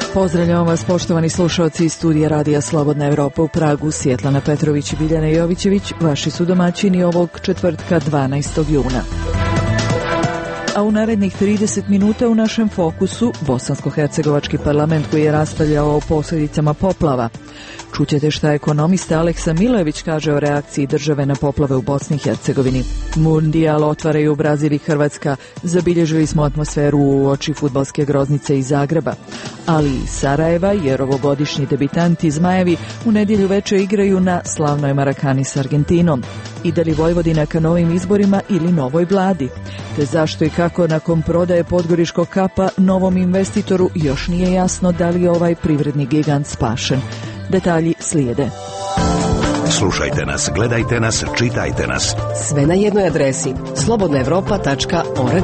Pozdravljamo vas, poštovani slušalci iz studija Radija Slobodna Evropa u Pragu. Svjetlana Petrović i Biljana Jovićević, vaši su domaćini ovog četvrtka 12. juna. A u narednih 30 minuta u našem fokusu bosansko-hercegovački parlament koji je raspravljao o posljedicama poplava. Čućete šta ekonomista Aleksa Milojević kaže o reakciji države na poplave u Bosni i Hercegovini. Mundijal otvaraju Brazil i Hrvatska. Zabilježili smo atmosferu u oči fudbalske groznice iz Zagreba. Ali i Sarajeva, jer ovogodišnji debitanti Zmajevi u nedjelju veče igraju na slavnoj Marakani s Argentinom. Ide li Vojvodina ka novim izborima ili novoj vladi? Te zašto i kako nakon prodaje podgoriškog Kapa novom investitoru još nije jasno da li je ovaj privredni gigant spašen. Detalji slijede. Slušajte nas, gledajte nas, čitajte nas. Sve na jednoj adresi slobodnaevropa.org.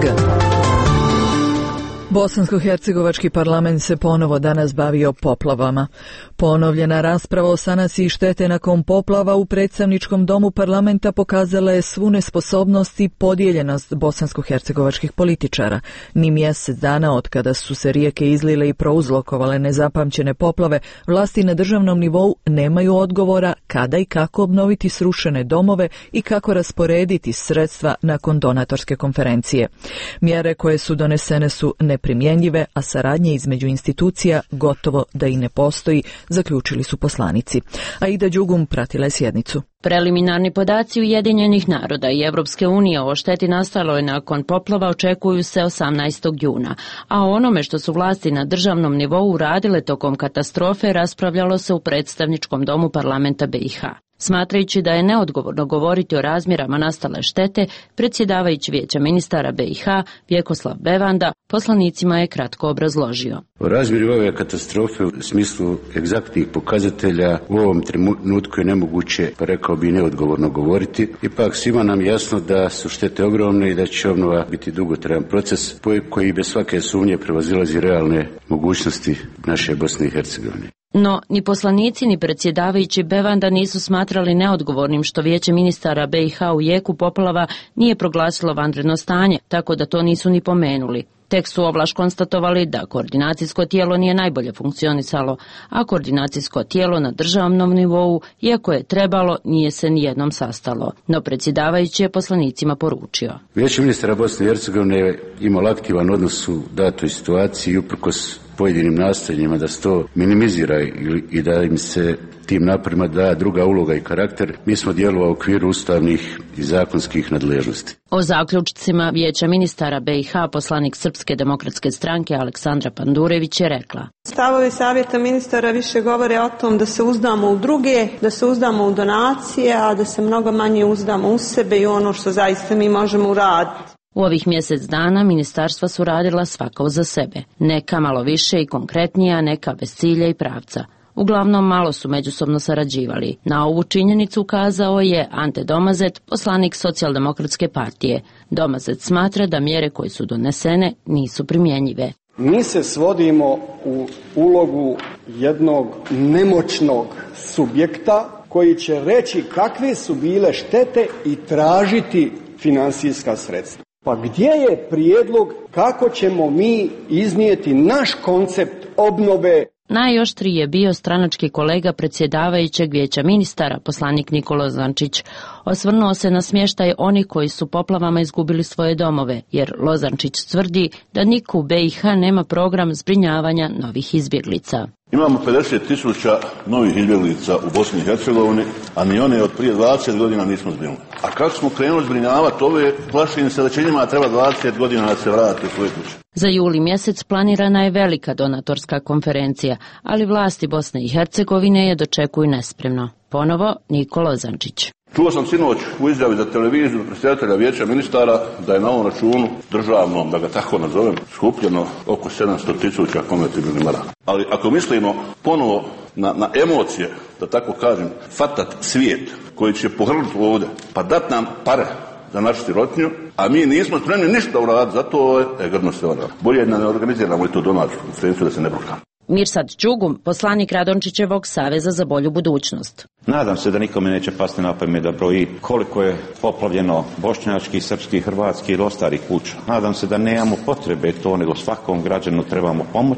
Bosansko-hercegovački parlament se ponovo danas bavio poplavama. Ponovljena rasprava o sanaciji štete nakon poplava u predstavničkom domu parlamenta pokazala je svu nesposobnost i podijeljenost bosansko-hercegovačkih političara. Ni mjesec dana od kada su se rijeke izlile i prouzrokovale nezapamćene poplave, vlasti na državnom nivou nemaju odgovora kada i kako obnoviti srušene domove i kako rasporediti sredstva nakon donatorske konferencije. Mjere koje su donesene su neprimjenjive, a saradnje između institucija gotovo da i ne postoji, zaključili su poslanici. Aida Đugum pratila je sjednicu. Preliminarni podaci Ujedinjenih naroda i Evropske unije o šteti nastaloj nakon poplava očekuju se 18. juna, a o onome što su vlasti na državnom nivou uradile tokom katastrofe raspravljalo se u predstavničkom domu parlamenta BiH. Smatrajući da je neodgovorno govoriti o razmjerama nastale štete, predsjedavajući Vijeća ministara BiH Vjekoslav Bevanda poslanicima je kratko obrazložio. O razmjeru ove katastrofe u smislu egzaktnih pokazatelja u ovom trenutku je nemoguće, pa rekao bi neodgovorno govoriti. Ipak svima nam jasno da su štete ogromne i da će obnova biti dugotrajan proces koji bez svake sumnje prevazilazi realne mogućnosti naše Bosne i Hercegovine. No, ni poslanici ni predsjedavajući Bevanda nisu smatrali neodgovornim što Vijeće ministara BiH u jeku poplava nije proglasilo vanredno stanje, tako da to nisu ni pomenuli. Tek su ovlaš konstatovali da koordinacijsko tijelo nije najbolje funkcionisalo, a koordinacijsko tijelo na državnom nivou, iako je trebalo, nije se nijednom sastalo. No predsjedavajući je poslanicima poručio. Vijeće ministara Bosne i Hercegovine je imalo aktivan odnos u datoj situaciji i uprkos pojedinim nastojanjima da se to minimizira i da im se tim naporima da druga uloga i karakter, mi smo djelovali u okviru ustavnih i zakonskih nadležnosti. O zaključcima Vijeća ministara BiH poslanik Srpske demokratske stranke Aleksandra Pandurević je rekla. Stavovi savjeta ministara više govore o tom da se uzdamo u druge, da se uzdamo u donacije, a da se mnogo manje uzdamo u sebe i ono što zaista mi možemo uraditi. U ovih mjesec dana ministarstva su radila svako za sebe, neka malo više i konkretnija, neka bez cilja i pravca. Uglavnom malo su međusobno sarađivali. Na ovu činjenicu ukazao je Ante Domazet, poslanik Socijaldemokratske partije. Domazet smatra da mjere koje su donesene nisu primjenjive. Mi se svodimo u ulogu jednog nemoćnog subjekta koji će reći kakve su bile štete i tražiti financijska sredstva. Pa gdje je prijedlog kako ćemo mi iznijeti naš koncept obnove? Najoštriji je bio stranački kolega predsjedavajućeg Vijeća ministara, poslanik Nikola Lozančić. Osvrnuo se na smještaj onih koji su poplavama izgubili svoje domove, jer Lozančić tvrdi da niko u BiH nema program zbrinjavanja novih izbjeglica. Imamo 50.000 novih izbjeglica u Bosni i Hercegovini, a ni one od prije 20 godina nismo zbrinuli. A kako smo krenuli zbrinjavati ove, plašim se da će njima treba 20 godina da se vrate u svoje kuće. Za juli mjesec planirana je velika donatorska konferencija, ali vlasti Bosne i Hercegovine je dočekuju nespremno. Ponovo Nikola Lozančić. Čuo sam sinoć u izjavi za televiziju predsjedatelja Vijeća ministara da je na ovom računu državnom, da ga tako nazovem, skupljeno oko 700.000 konvertibilnih maraka. Ali ako mislimo ponovo na emocije, da tako kažem, fatat svijet koji će pohrliti ovdje, pa dat nam pare za našu sirotinju, a mi nismo spremni ništa uraditi, zato je grdno se vara. Bolje da ne organiziramo i to domaću konferenciju da se ne brukamo. Mirsad Đugum, poslanik Radončićevog Saveza za bolju budućnost. Nadam se da nikome neće pasti na pamet da broji koliko je poplavljeno bošnjačkih, srpskih, hrvatskih ili ostalih kuća. Nadam se da nemamo potrebe to, nego svakom građanu trebamo pomoći.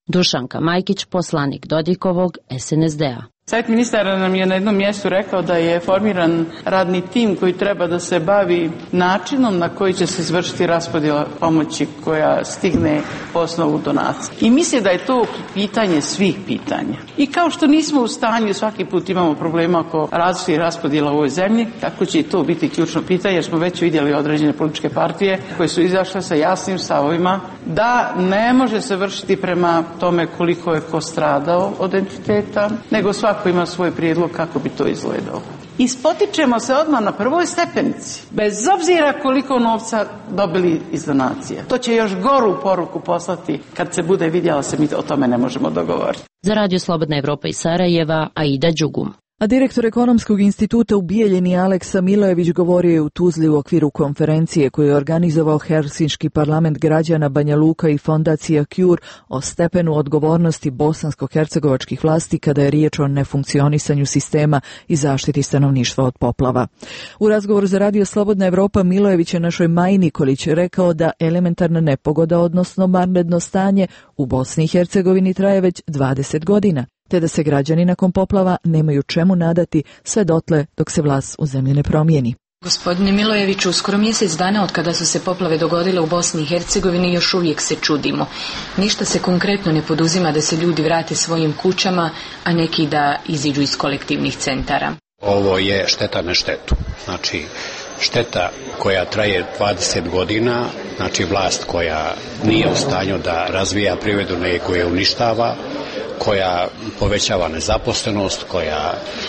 Dušanka Majkić, poslanik Dodikovog SNSD-a. Savjet ministara nam je na jednom mjestu rekao da je formiran radni tim koji treba da se bavi načinom na koji će se izvršiti raspodjela pomoći koja stigne po osnovu donacije. I mislim da je to pitanje svih pitanja. I kao što nismo u stanju, svaki put imamo problema oko različitih raspodjela u ovoj zemlji, tako će i to biti ključno pitanje, jer smo već vidjeli određene političke partije koje su izašle sa jasnim stavovima da ne može se vršiti prema tome koliko je ko stradao od entiteta, nego svako ima svoj prijedlog kako bi to izgledalo. I spotičemo se odmah na prvoj stepenici, bez obzira koliko novca dobili iz donacije. To će još goru poruku poslati kad se bude vidjela se mi o tome ne možemo dogovoriti. Za Radio Slobodna Evropa iz Sarajeva, Aida Đugum. A direktor Ekonomskog instituta u Bijeljini Aleksa Milojević govorio je u Tuzli u okviru konferencije koju je organizovao Helsinški parlament građana Banja Luka i fondacija Cure o stepenu odgovornosti bosansko-hercegovačkih vlasti kada je riječ o nefunkcionisanju sistema i zaštiti stanovništva od poplava. U razgovoru za Radio Slobodna Evropa Milojević je našoj Maji Nikolić rekao da elementarna nepogoda, odnosno vanredno stanje u Bosni i Hercegovini traje već 20 godina. Te da se građani nakon poplava nemaju čemu nadati sve dotle dok se vlast u zemlji ne promijeni. Gospodine Milojeviću, uskoro mjesec dana od kada su se poplave dogodile u Bosni i Hercegovini još uvijek se čudimo. Ništa se konkretno ne poduzima da se ljudi vrate svojim kućama, a neki da iziđu iz kolektivnih centara. Ovo je šteta na štetu. Znači, šteta koja traje 20 godina, znači vlast koja nije u stanju da razvija privredu, nego je uništava, koja povećava nezaposlenost, koja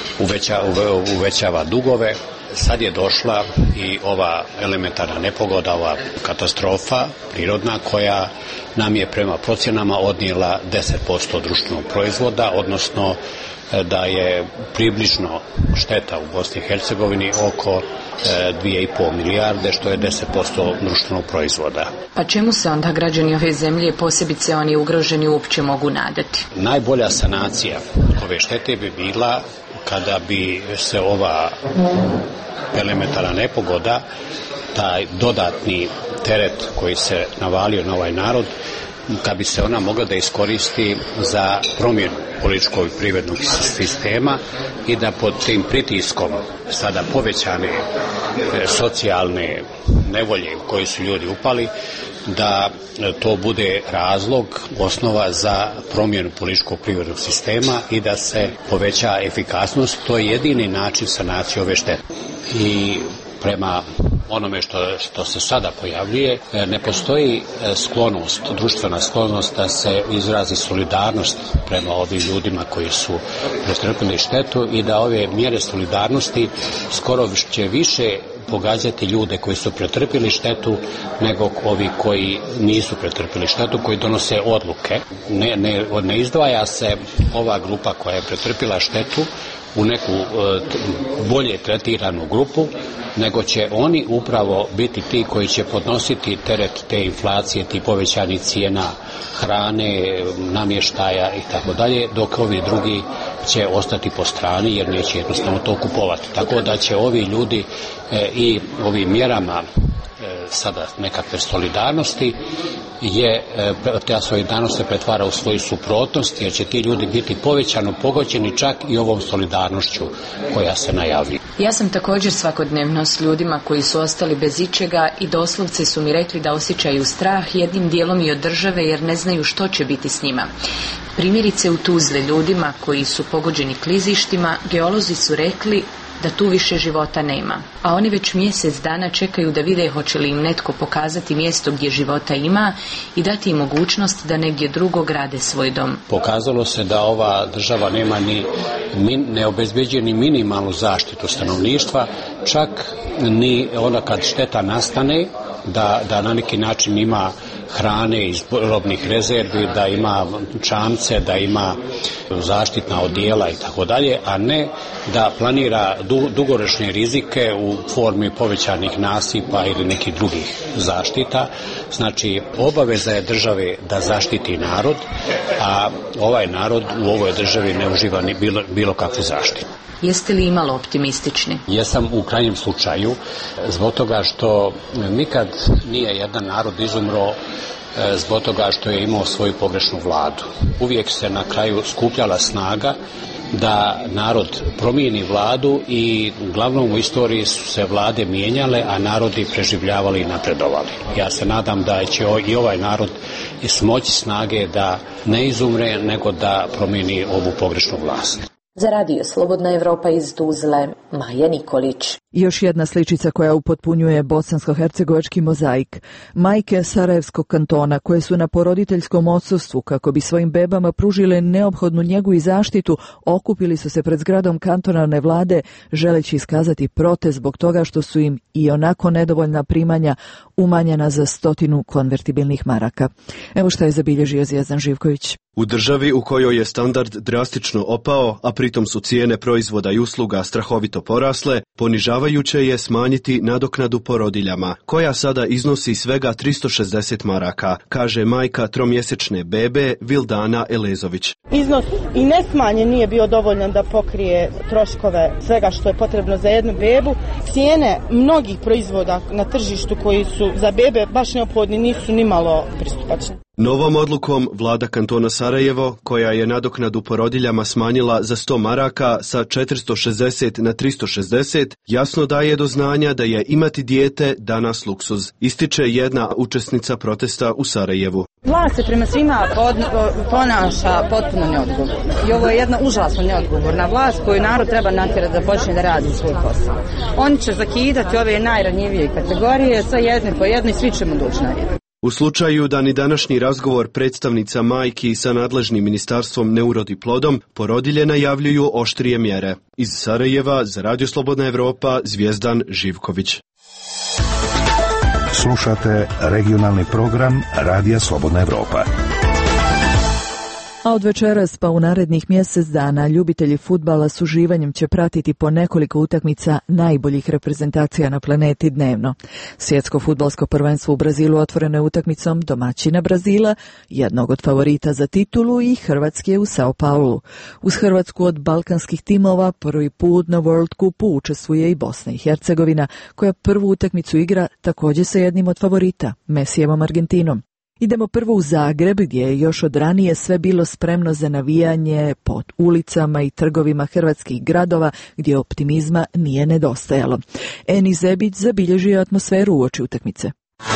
uvećava dugove. Sad je došla i ova elementarna nepogoda, ova katastrofa prirodna koja nam je prema procjenama odnijela 10% društvenog proizvoda, odnosno da je približno šteta u Bosni i Hercegovini oko 2,5 milijarde, što je 10% društvenog proizvoda. Pa čemu se onda građani ove zemlje, posebice oni ugroženi, uopće mogu nadati? Najbolja sanacija ove štete bi bila kada bi se ova elementarna nepogoda, taj dodatni teret koji se navalio na ovaj narod, kad bi se ona mogla da iskoristi za promjenu političkog i privrednog sistema i da pod tim pritiskom sada povećane socijalne nevolje u koje su ljudi upali, da to bude razlog, osnova za promjenu političkog privrednog sistema i da se poveća efikasnost. To je jedini način sanacije ove štete. I prema onome što se sada pojavljuje, ne postoji sklonost, društvena sklonost da se izrazi solidarnost prema ovim ljudima koji su pretrpili štetu i da ove mjere solidarnosti skoro će više pogađati ljude koji su pretrpili štetu nego ovi koji nisu pretrpili štetu, koji donose odluke. Ne izdvaja se ova grupa koja je pretrpila štetu u neku bolje tretiranu grupu, nego će oni upravo biti ti koji će podnositi teret te inflacije, ti povećanih cijena hrane, namještaja i tako dalje, dok ovi drugi će ostati po strani jer neće jednostavno to kupovati. Tako da će ovi ljudi i ovim mjerama sada nekakve solidarnosti ta solidarnost se pretvara u svoju suprotnost, jer će ti ljudi biti povećano pogođeni čak i ovom solidarnošću koja se najavljuje. Ja sam također svakodnevno s ljudima koji su ostali bez ičega i doslovce su mi rekli da osjećaju strah jednim dijelom i od države jer ne znaju što će biti s njima. Primjerice u Tuzli ljudima koji su pogođeni klizištima, geolozi su rekli da tu više života nema, a oni već mjesec dana čekaju da vide hoće li im netko pokazati mjesto gdje života ima i dati im mogućnost da negdje drugo grade svoj dom. Pokazalo se da ova država nema ne obezbeđuje ni minimalnu zaštitu stanovništva, čak ni ona kad šteta nastane, da na neki način ima hrane iz robnih rezervi, da ima čamce, da ima zaštitna odijela i tako dalje, a ne da planira dugoročne rizike u formi povećanih nasipa ili nekih drugih zaštita. Znači, obaveza je države da zaštiti narod, a ovaj narod u ovoj državi ne uživa ni bilo kakvu zaštitu. Jeste li imalo optimistični? Jesam u krajnjem slučaju, zbog toga što nikad nije jedan narod izumro zbog toga što je imao svoju pogrešnu vladu. Uvijek se na kraju skupljala snaga da narod promijeni vladu i uglavnom u istoriji su se vlade mijenjale, a narodi preživljavali i napredovali. Ja se nadam da će i ovaj narod smoći snage da ne izumre, nego da promijeni ovu pogrešnu vlast. Za radio Slobodna Evropa iz Tuzle, Maja Nikolić. Još jedna sličica koja upotpunjuje bosansko-hercegovački mozaik. Majke Sarajevskog kantona koje su na poroditeljskom odsustvu kako bi svojim bebama pružile neophodnu njegu i zaštitu, okupili su se pred zgradom kantonalne vlade želeći iskazati protest zbog toga što su im i onako nedovoljna primanja umanjena za 100 konvertibilnih maraka. Evo šta je zabilježio Zvijezdan Živković. U državi u kojoj je standard drastično opao, a pritom su cijene proizvoda i usluga strahovito porasle, ponižavajuće je smanjiti nadoknadu porodiljama, koja sada iznosi svega 360 maraka, kaže majka tromjesečne bebe Vildana Elezović. Iznos i ne smanjen nije bio dovoljan da pokrije troškove svega što je potrebno za jednu bebu. Cijene mnogih proizvoda na tržištu koji su za bebe baš neophodni nisu nimalo pristupačne. Novom odlukom vlada kantona Sarajevo, koja je nadoknadu porodiljama smanjila za 100 maraka sa 460 na 360, jasno daje do znanja da je imati dijete danas luksuz, ističe jedna učesnica protesta u Sarajevu. Vlast se prema svima ponaša potpuno neodgovorno. I ovo je jedna užasno neodgovorna vlast koju narod treba natjerati da počne da radi svoj posao. Oni će zakidati ove najranjivije kategorije, sa jedne po jednoj, svi ćemo doći na red. U slučaju da ni današnji razgovor predstavnica majki sa nadležnim ministarstvom ne urodi plodom, porodilje najavljuju oštrije mjere. Iz Sarajeva za Radio Slobodna Evropa, Zvijezdan Živković. Slušate regionalni program Radija Slobodna Evropa. A od večeras pa u narednih mjesec dana ljubitelji fudbala s uživanjem će pratiti po nekoliko utakmica najboljih reprezentacija na planeti dnevno. Svjetsko fudbalsko prvenstvo u Brazilu otvoreno je utakmicom domaćina Brazila, jednog od favorita za titulu, i Hrvatske u Sao Paulu. Uz Hrvatsku od balkanskih timova prvi put na World Cupu učestvuje i Bosna i Hercegovina, koja prvu utakmicu igra također sa jednim od favorita, Messijevom Argentinom. Idemo prvo u Zagreb, gdje je još od ranije sve bilo spremno za navijanje po ulicama i trgovima hrvatskih gradova, gdje optimizma nije nedostajalo. Eni Zebić zabilježio atmosferu uoči utakmice.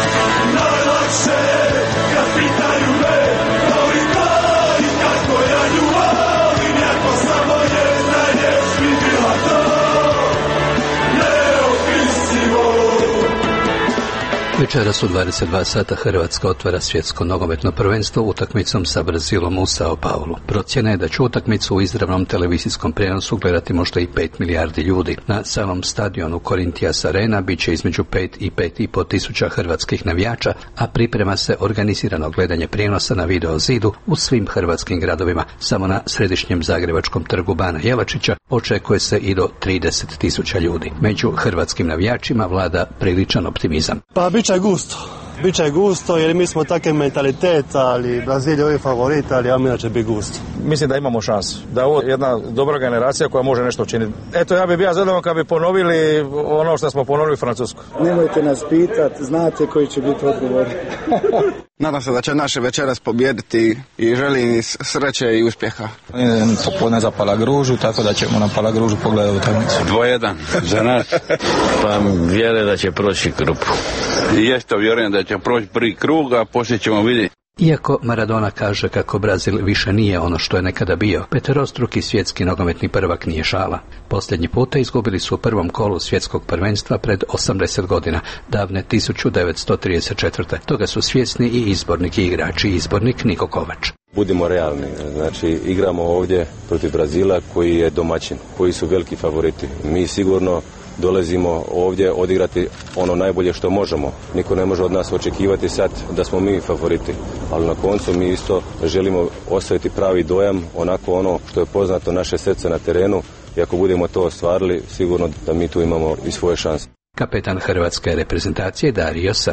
Večeras u 22 sata Hrvatska otvara svjetsko nogometno prvenstvo utakmicom sa Brazilom u Sao Paulu. Procjena je da će utakmicu u izravnom televizijskom prijenosu gledati možda i 5 milijardi ljudi. Na samom stadionu Corinthians Arena bit će između 5 i 5,5 tisuća hrvatskih navijača, a priprema se organizirano gledanje prijenosa na video zidu u svim hrvatskim gradovima. Samo na središnjem zagrebačkom trgu Bana Jelačića očekuje se i do 30 tisuća ljudi. Među hrvatskim navijačima vlada priličan optimizam. Biće gusto jer mi smo takav mentalitet, ali Brazil je ovaj favorit, ali Amina će biti gusto. Mislim da imamo šansu, da je ovo jedna dobra generacija koja može nešto učiniti. Eto, ja bih bio zadovoljan kad bi ponovili ono što smo ponovili u Francusku. Nemojte nas pitati, znate koji će biti odgovor. Nadam se da će naše večeras pobijediti i želim sreće i uspjeha. Popodne za Palagružu, tako da ćemo na Palagružu pogledati utakmicu. 2-1 za nas, pa vjerujem da će proći grupu. Jeste, vjerujem da će proći prvi krug, a poslije ćemo vidjeti. Iako Maradona kaže kako Brazil više nije ono što je nekada bio, peterostruki svjetski nogometni prvak nije šala. Posljednji puta izgubili su u prvom kolu svjetskog prvenstva pred 80 godina, davne 1934. Toga su svjesni i izbornik i igrači, izbornik Niko Kovač. Budimo realni, znači igramo ovdje protiv Brazila koji je domaćin, koji su veliki favoriti. Mi sigurno dolazimo ovdje odigrati ono najbolje što možemo. Niko ne može od nas očekivati sad da smo mi favoriti, ali na koncu mi isto želimo ostaviti pravi dojam, onako ono što je poznato naše srce na terenu, i ako budemo to ostvarili, sigurno da mi tu imamo i svoje šanse. Kapetan hrvatske reprezentacije Dario Srna.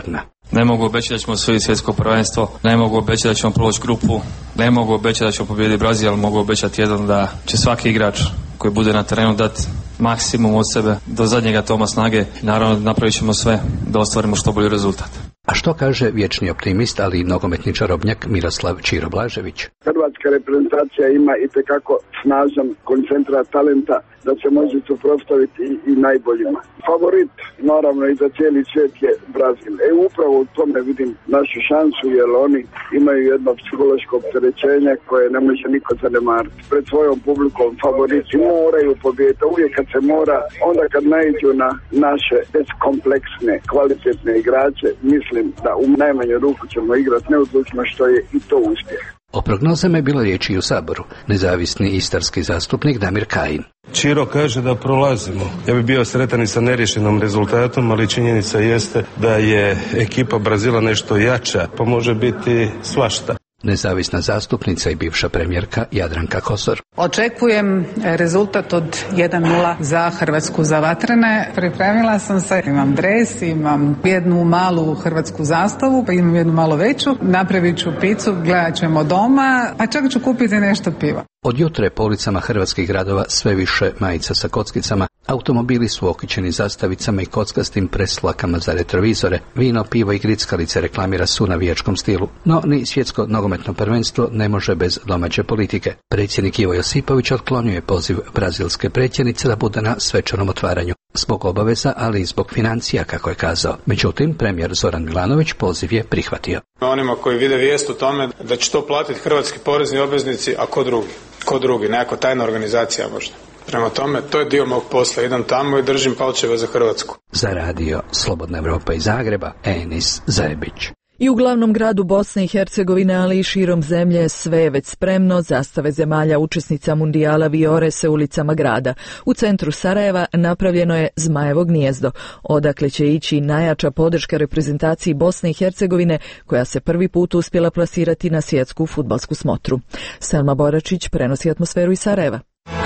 Ne mogu obećati da ćemo osvojiti svjetsko prvenstvo, ne mogu obećati da ćemo proći grupu, ne mogu obećati da ćemo pobijediti Brazil, ali mogu obećati jednom da će svaki igrač koji bude na terenu dati maksimum od sebe do zadnjega toma snage. Naravno, napravit ćemo sve da ostvarimo što bolji rezultat. A što kaže vječni optimist, ali i nogometni čarobnjak Miroslav Ćiro Blažević? Hrvatska reprezentacija ima itekako snažan koncentrat talenta da se može suprotstaviti i najboljima. Favorit, naravno, i za cijeli svijet je Brazil. Upravo u tome vidim našu šansu, jer oni imaju jedno psihološko opterećenje koje ne može niko zanemariti. Pred svojom publikom favoriti moraju pobijediti. Uvijek kad se mora, onda kad naiđu na naše bezkompleksne, kvalitetne igrače, mislim da u najmanju ruku ćemo igrati neodlučno, što je i to uspjeh. O prognozama je bilo riječi i u Saboru. Nezavisni istarski zastupnik Damir Kajin. Ćiro kaže da prolazimo. Ja bih bio sretan i sa neriješenom rezultatom, ali činjenica jeste da je ekipa Brazila nešto jača, pa može biti svašta. Nezavisna zastupnica i bivša premijerka Jadranka Kosor. Očekujem rezultat od 1:0 za Hrvatsku za vatrene. Pripremila sam se, imam dres, imam jednu malu hrvatsku zastavu, pa imam jednu malo veću. Napravit ću picu, gledat ćemo doma, a čak ću kupiti nešto piva. Od jutra je po ulicama hrvatskih gradova sve više majica sa kockicama. Automobili su okićeni zastavicama i kockastim preslakama za retrovizore. Vino, pivo i grickalice reklamira se u navijačkom stilu. No, ni svjetsko nogometno prvenstvo ne može bez domaće politike. Predsjednik Ivo Josipović otklonio je poziv brazilske predsjednice da bude na svečanom otvaranju. Zbog obaveza, ali i zbog financija, kako je kazao. Međutim, premijer Zoran Milanović poziv je prihvatio. Onima koji vide vijest o tome da će to platiti hrvatski porezni obveznici, a ko drugi? Ko drugi? Nekako tajna organizacija možda. Prema tome, to je dio mog posla. Idem tamo i držim palčeve za Hrvatsku. Za radio Slobodna Evropa iz Zagreba, Enis Zajebić. I u glavnom gradu Bosne i Hercegovine, ali i širom zemlje, sve je već spremno. Zastave zemalja učesnica mundijala vijore se ulicama grada. U centru Sarajeva napravljeno je Zmajevo gnijezdo, odakle će ići najjača podrška reprezentaciji Bosne i Hercegovine, koja se prvi put uspjela plasirati na svjetsku fudbalsku smotru. Selma Boračić prenosi atmosferu iz Sarajeva.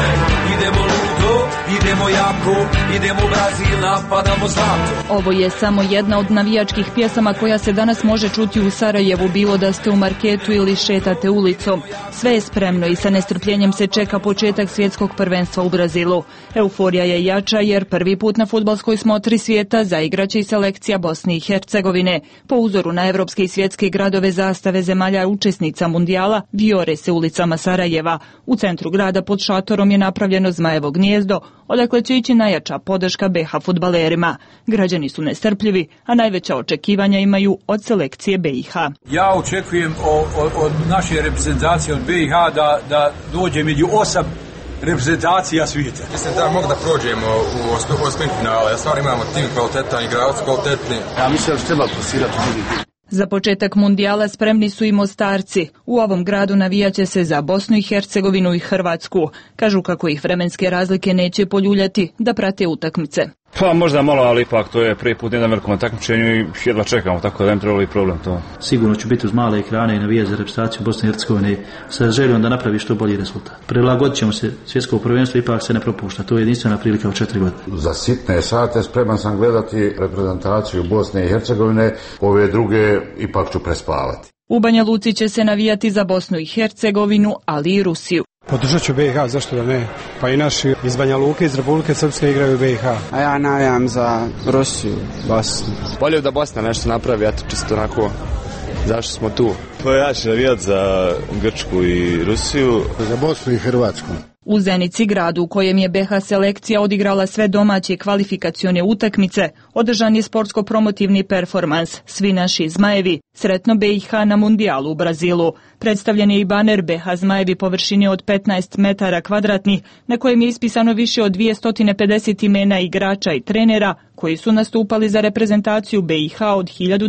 Idemo ludo, idemo jako, idemo Brazil, napadamo zlato. Ovo je samo jedna od navijačkih pjesama koja se danas može čuti u Sarajevu, bilo da ste u marketu ili šetate ulicom. Sve je spremno i sa nestrpljenjem se čeka početak svjetskog prvenstva u Brazilu. Euforija je jača jer prvi put na fudbalskoj smotri svijeta zaigraće i selekcija Bosne i Hercegovine. Po uzoru na evropske i svjetske gradove, zastave zemalja učesnica mundijala vijore se ulicama Sarajeva. U centru grada pod šatorom je napravljeno Zmajevo gnijezdo, odakle će ići najjača podrška BiH fudbalerima. Građani su nestrpljivi, a najveća očekivanja imaju od selekcije BiH. Ja očekujem od naše reprezentacije, od BiH, da dođe među 8 reprezentacija svijeta. Mislim da mogu da prođemo u osmini finala. Ja stvarno imamo tim kvalitetan, igrači kvalitetni. Ja mislim da se treba plasirati u drugi tim. Za početak mundijala spremni su i Mostarci. U ovom gradu navijaće se za Bosnu i Hercegovinu i Hrvatsku. Kažu kako ih vremenske razlike neće poljuljati da prate utakmice. Pa možda malo, ali ipak to je prvi put na velikom takmičenju i jedva čekamo, tako da ne trebalo i problem to. Sigurno ću biti uz male ekrane i navijati za reprezentaciju Bosne i Hercegovine sa željom da napravi što bolji rezultat. Prilagodit ćemo se, svjetsko prvenstvo ipak se ne propušta, to je jedinstvena prilika u 4 godine. Za sitne sate spreman sam gledati reprezentaciju Bosne i Hercegovine, ove druge ipak ću prespavati. U Banja Luci će se navijati za Bosnu i Hercegovinu, ali i Rusiju. Podržat ću BiH, zašto da ne? Pa i naši iz Banja Luke, iz Republike Srpske igraju BiH. A ja navijam za Rusiju, Bosnu. Bolje da Bosna nešto napravi, eto čisto onako, zašto smo tu. Pa ja ću navijati za Grčku i Rusiju. Za Bosnu i Hrvatsku. U Zenici, gradu u kojem je BiH selekcija odigrala sve domaće kvalifikacione utakmice, održan je sportsko-promotivni performans Svi naši Zmajevi, sretno BiH na mundijalu u Brazilu. Predstavljen je i baner BiH Zmajevi površine od 15 metara kvadratnih, na kojem je ispisano više od 250 imena igrača i trenera koji su nastupali za reprezentaciju BiH od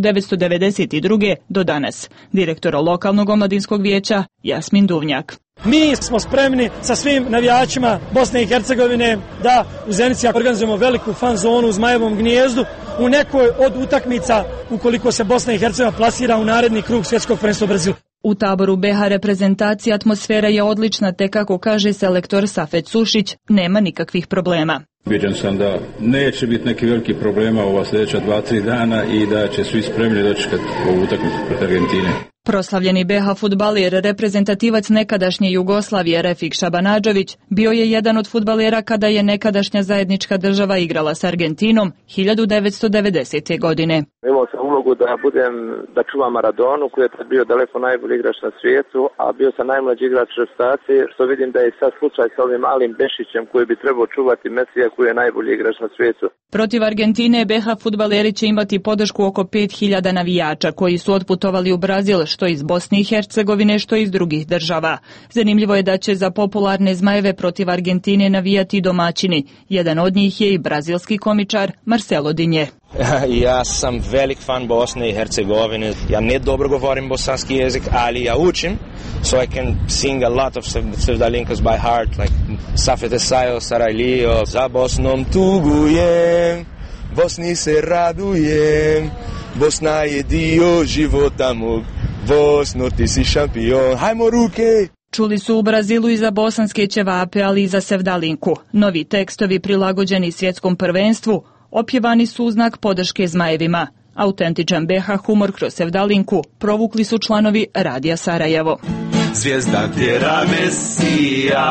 1992. do danas. Direktor lokalnog omladinskog vijeća Jasmin Duvnjak. Mi smo spremni sa svim navijačima Bosne i Hercegovine da u Zenici organizujemo veliku fan zonu u Zmajevom gnijezdu u nekoj od utakmica ukoliko se Bosna i Hercegovina plasira u naredni krug svjetskog prvenstva u Brazilu. U taboru BH reprezentacije atmosfera je odlična, te kako kaže selektor Safet Sušić, nema nikakvih problema. Ubeđen sam da neće biti neki veliki problema ova sljedeća 2-3 dana i da će svi spremni dočekati ovu utakmicu protiv Argentine. Proslavljeni BH fudbaler, reprezentativac nekadašnje Jugoslavije Refik Šabanadžović, bio je jedan od fudbalera kada je nekadašnja zajednička država igrala s Argentinom 1990. godine. Imao sam ulogu da čuvam Maradonu, koji je tad bio daleko najbolji igrač na svijetu, a bio sam najmlađi igrač reprezentacije, što vidim da je sad slučaj sa ovim malim Bešićem koji bi trebao čuvati Mesija, koji je najbolji igrač na svijetu. Protiv Argentine BH fudbaleri će imati podršku oko 5000 navijača koji su otputovali u Brazil, što iz Bosne i Hercegovine, što iz drugih država. Zanimljivo je da će za popularne zmajeve protiv Argentine navijati domaćini. Jedan od njih je i brazilski komičar Marcelo Dinje. Ja sam velik fan Bosne i Hercegovine. Ja ne dobro govorim bosanski jezik, ali ja učim, so I can sing a lot of Sevdalinkas by heart, like Safet Esajo, Sarajlio. Za Bosnom tugujem, Bosni se radujem, Bosna je dio života mog, Bosno ti si šampion, hajmo ruke! Čuli su u Brazilu i za bosanske ćevape, ali i za Sevdalinku. Novi tekstovi prilagođeni svjetskom prvenstvu opjevani su u znak podrške zmajevima. Autentičan BH humor kroz Sevdalinku provukli su članovi Radija Sarajevo. Zvijezda tjera Mesija,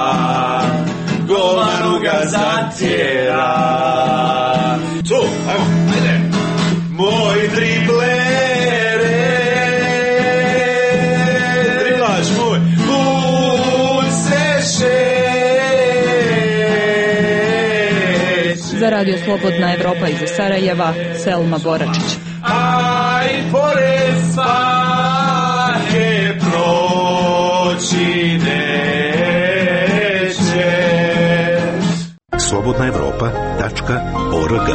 golmanu ga zatjera. Tu, evo, ajde. Moj driblere, drilaš moj, bud se šeće. Za Radio Slobodna Evropa iz Sarajeva, Selma Boračić. Aj, pored svake proći nećeš. slobodnaevropa.org.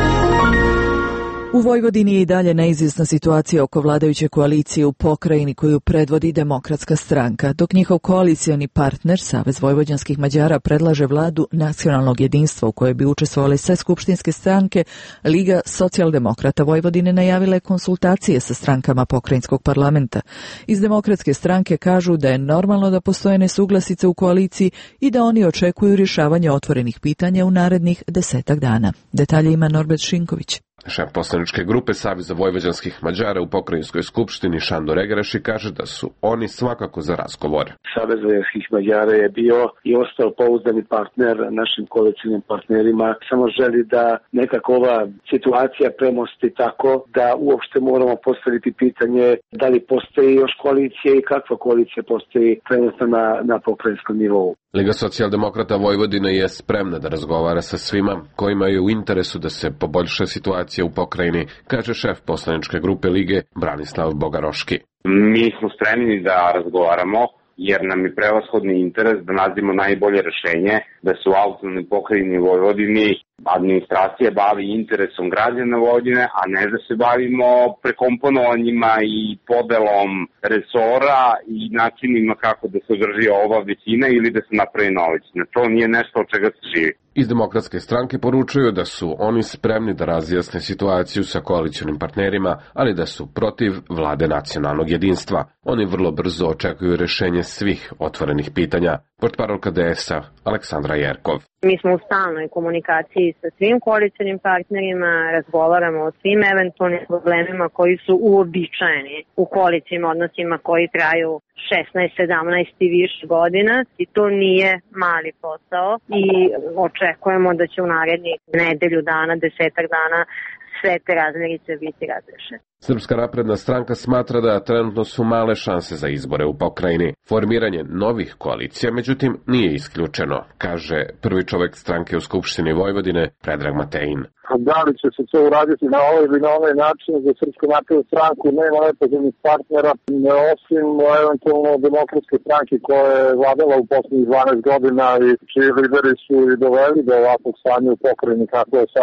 U Vojvodini je i dalje neizvjesna situacija oko vladajuće koalicije u pokrajini koju predvodi Demokratska stranka, dok njihov koalicioni partner, Savez vojvođanskih Mađara, predlaže vladu nacionalnog jedinstva u kojoj bi učestvovale sve skupštinske stranke. Liga socijaldemokrata Vojvodine najavila je konsultacije sa strankama pokrajinskog parlamenta. Iz Demokratske stranke kažu da je normalno da postoje nesuglasice u koaliciji i da oni očekuju rješavanje otvorenih pitanja u narednih 10 dana. Detalje ima Norbert Šinković. Šef poslaničke grupe Saveza vojvođanskih Mađara u pokrajinskoj skupštini Šandor Egereši kaže da su oni svakako za razgovor. Savez vojvođanskih Mađara je bio i ostao pouzdani partner našim koalicijnim partnerima. Samo želi da nekako ova situacija premosti tako da uopšte moramo postaviti pitanje da li postoji još koalicija i kakva koalicija postoji trenutno na pokrajinskom nivou. Liga socijaldemokrata Vojvodine je spremna da razgovara sa svima kojima je u interesu da se poboljša situacija u pokrajini, kaže šef poslaničke grupe Lige Branislav Bogaroški. Mi smo spremni da razgovaramo jer nam je prevashodni interes da nađemo najbolje rješenje, da se u autonomnoj pokrajini Vojvodini administracija bavi interesom građana Vojvodine, a ne da se bavimo prekomponovanjima i podelom resora i načinima kako da se održi ova većina ili da se napravi nova većina. To nije nešto od čega se živi. Iz Demokratske stranke poručuju da su oni spremni da razjasne situaciju sa koalicionim partnerima, ali da su protiv vlade nacionalnog jedinstva. Oni vrlo brzo očekuju rješenje svih otvorenih pitanja. Portparolka DS-a Aleksandra Jerkov. Mi smo u stalnoj komunikaciji sa svim koalicionim partnerima, razgovaramo o svim eventualnim problemima koji su uobičajeni u koalicijnim odnosima koji traju 16, 17 i više godina i to nije mali posao i očekujemo da će u narednih nedelju dana, 10 dana sve te razmirice biti razrešene. Srpska napredna stranka smatra da trenutno su male šanse za izbore u pokrajini. Formiranje novih koalicija, međutim, nije isključeno, kaže prvi čovjek stranke u Skupštini Vojvodine, Predrag Matejin. Da li će se to uraditi na ovaj ili na ovaj način za Srpsku naprednu stranku, nema nepoznatih partnera, osim eventualno Demokratske stranke koja je vladala u posljednjih 12 godina i čiji lideri su i doveli do ovakvog stanja u pokrajini kako je sada.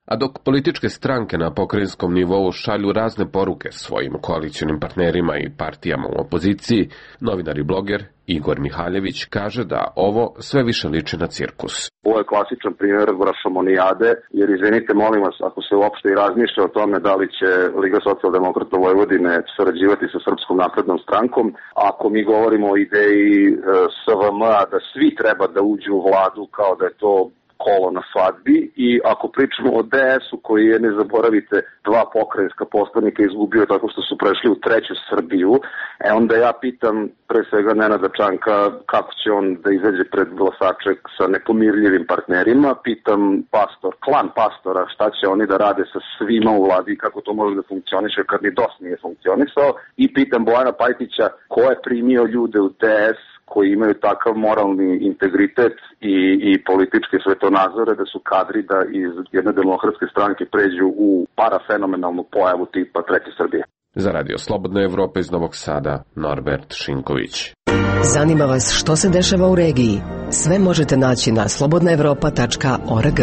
A dok političke stranke na pokrajinskom nivou šalju razne poruke svojim koalicionim partnerima i partijama u opoziciji, novinar i bloger Igor Mihaljević kaže da ovo sve više liči na cirkus. Ovo je klasičan primjer vrašomonijade, jer izvinite, molim vas, ako se uopšte i razmišlja o tome da li će Liga socijaldemokrata Vojvodine sarađivati sa Srpskom naprednom strankom, ako mi govorimo o ideji SVM-a da svi treba da uđu u vladu kao da je to kolo na svadbi, i ako pričamo o DS-u koji je, ne zaboravite, 2 pokrajinska poslanika izgubio tako što su prešli u 3. Srbiju, onda ja pitam pre svega Nenada Čanka kako će on da izađe pred glasače sa nepomirljivim partnerima, pitam klan pastora šta će oni da rade sa svima u vladi i kako to može da funkcioniše kad ni DOS nije funkcionisao, i pitam Bojana Pajtića ko je primio ljude u DS koji imaju takav moralni integritet i političke svetonazore da su kadri da iz jedne demokratske stranke pređu u parafenomenalnu pojavu tipa 3. Srbije. Za Radio Slobodna Evropa iz Novog Sada, Norbert Šinković. Zanima vas što se dešava u regiji? Sve možete naći na slobodnaevropa.org.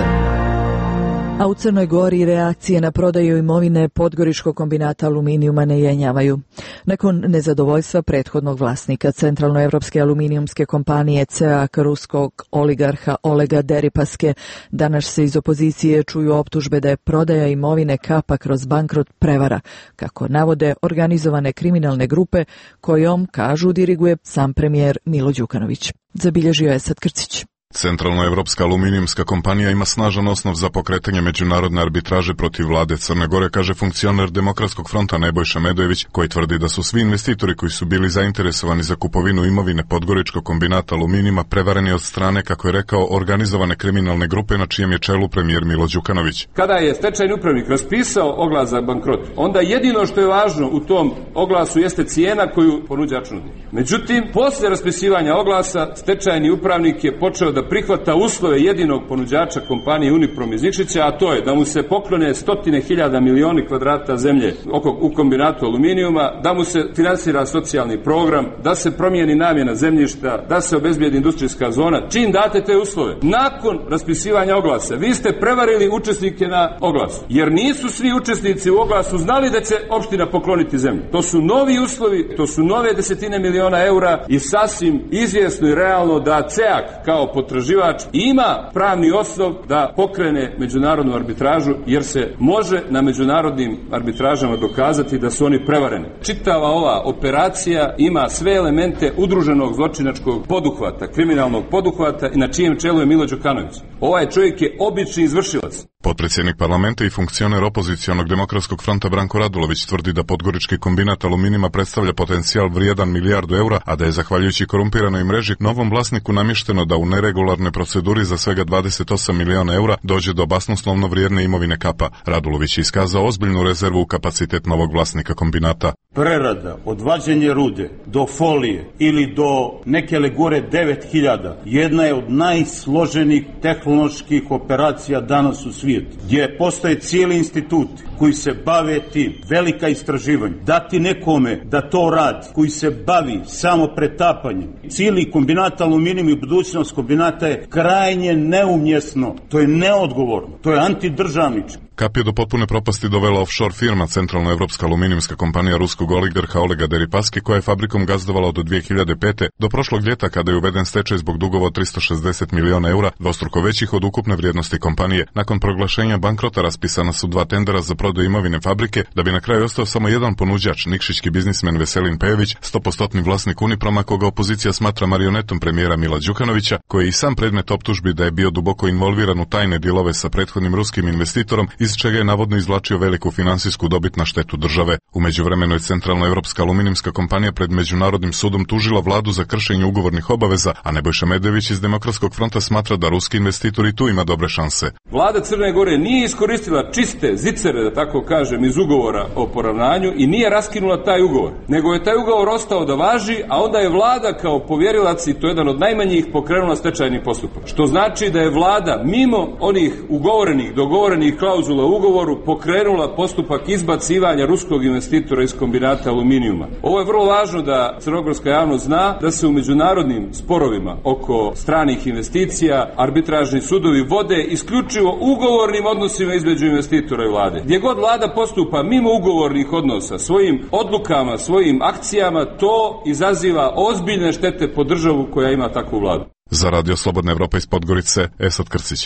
A u Crnoj Gori reakcije na prodaju imovine Podgoričkog kombinata aluminijuma ne jenjavaju. Nakon nezadovoljstva prethodnog vlasnika centralnoevropske aluminijumske kompanije CEAK ruskog oligarha Olega Deripaske, danas se iz opozicije čuju optužbe da je prodaja imovine Kapa kroz bankrot prevara, kako navode organizovane kriminalne grupe kojom, kažu, diriguje sam premijer Milo Đukanović. Zabilježio je Esad Krcić. Centralnoevropska aluminijumska kompanija ima snažan osnov za pokretanje međunarodne arbitraže protiv vlade Crne Gore, kaže funkcioner Demokratskog fronta Nebojša Medojević, koji tvrdi da su svi investitori koji su bili zainteresovani za kupovinu imovine Podgoričkog kombinata aluminijuma prevareni od strane, kako je rekao, organizovane kriminalne grupe na čijem je čelu premijer Milo Đukanović. Kada je stečajni upravnik raspisao oglas za bankrot, onda jedino što je važno u tom oglasu jeste cijena koju ponuđač nudi. Međutim, poslije raspisivanja oglasa stečajni upravnik je počeo da prihvata uslove jedinog ponuđača kompanije Uniprom iz Nikšića, a to je da mu se poklone 100.000 miliona kvadrata zemlje u kombinatu aluminijuma, da mu se finansira socijalni program, da se promijeni namjena zemljišta, da se obezbijedi industrijska zona. Čim date te uslove, nakon raspisivanja oglasa, vi ste prevarili učesnike na oglasu, jer nisu svi učesnici u oglasu znali da će opština pokloniti zemlju. To su novi uslovi, to su nove desetine miliona eura i sasvim izvjesno i realno da CEAK kao potraživač ima pravni osnov da pokrene međunarodnu arbitražu, jer se može na međunarodnim arbitražama dokazati da su oni prevareni. Čitava ova operacija ima sve elemente udruženog zločinačkog poduhvata, kriminalnog poduhvata, i na čijem čelu je Milo Đukanović. Ovaj čovjek je obični izvršilac. Potpredsjednik parlamenta i funkcioner opozicionog Demokratskog fronta Branko Radulović tvrdi da Podgorički kombinat aluminijuma predstavlja potencijal vrijedan milijardu eura, a da je zahvaljujući korumpiranoj mreži novom vlasniku namješteno da u neregularnoj proceduri za svega 28 miliona eura dođe do basnoslovno vrijedne imovine Kapa. Radulović je iskazao ozbiljnu rezervu u kapacitet novog vlasnika kombinata. Prerada, od vađenja rude do folije ili do neke legure 9000 jedna je od najsloženijih tehnoloških operacija danas u svijetu, gdje postoje cijeli instituti koji se bave tim, velika istraživanja. Dati nekome da to radi, koji se bavi samo pretapanjem cijeli kombinat aluminijum i budućnost kombinata je krajnje neumjesno, to je neodgovorno, to je antidržavničko. Kap je do potpune propasti dovela offshore firma Centralnoevropska aluminijumska kompanija ruskog oligarha Olega Deripaske, koja je fabrikom gazdovala od 2005. do prošlog ljeta, kada je uveden stečaj zbog dugova od 360 miliona eura, dvostruko većih od ukupne vrijednosti kompanije. Nakon proglašenja bankrota raspisana su 2 tendera za prodaju imovine fabrike, da bi na kraju ostao samo jedan ponuđač, nikšićki biznismen Veselin Pejević, 100% vlasnik Uniproma, koga opozicija smatra marionetom premijera Mila Đukanovića, koji je i sam predmet optužbi da je bio duboko involviran u tajne dilove sa prethodnim ruskim investitorom, iz čega je navodno izvlačio veliku finansijsku dobit na štetu države. U međuvremenu je Centralnoevropska aluminijumska kompanija pred Međunarodnim sudom tužila vladu za kršenje ugovornih obaveza, a Nebojša Medojević iz Demokratskog fronta smatra da ruski investitor i tu ima dobre šanse. Vlada Crne Gore nije iskoristila čiste zicere, da tako kažem, iz ugovora o poravnanju i nije raskinula taj ugovor, nego je taj ugovor ostao da važi, a onda je vlada kao povjerilac, i to je jedan od najmanjih, pokrenula stečajni postupak. Što znači da je vlada mimo onih ugovorenih, dogovorenih klauzula klauzula u ugovoru pokrenula postupak izbacivanja ruskog investitora iz kombinata aluminijuma. Ovo je vrlo važno da crnogorska javnost zna da se u međunarodnim sporovima oko stranih investicija arbitražni sudovi vode isključivo ugovornim odnosima između investitora i vlade. Gdje god vlada postupa mimo ugovornih odnosa, svojim odlukama, svojim akcijama, to izaziva ozbiljne štete po državu koja ima takvu vladu. Za Radio Slobodna Evropa iz Podgorice, Esad Krsić.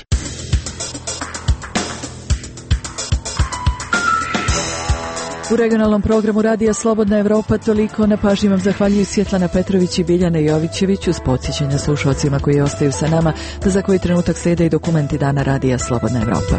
U regionalnom programu Radija Slobodna Evropa toliko. Na pažnji vam zahvaljuju Svjetlana Petrović i Biljana Jovićević, uz podsjećanja slušalcima koji ostaju sa nama da za koji trenutak slijede i dokumenti dana Radija Slobodna Evropa.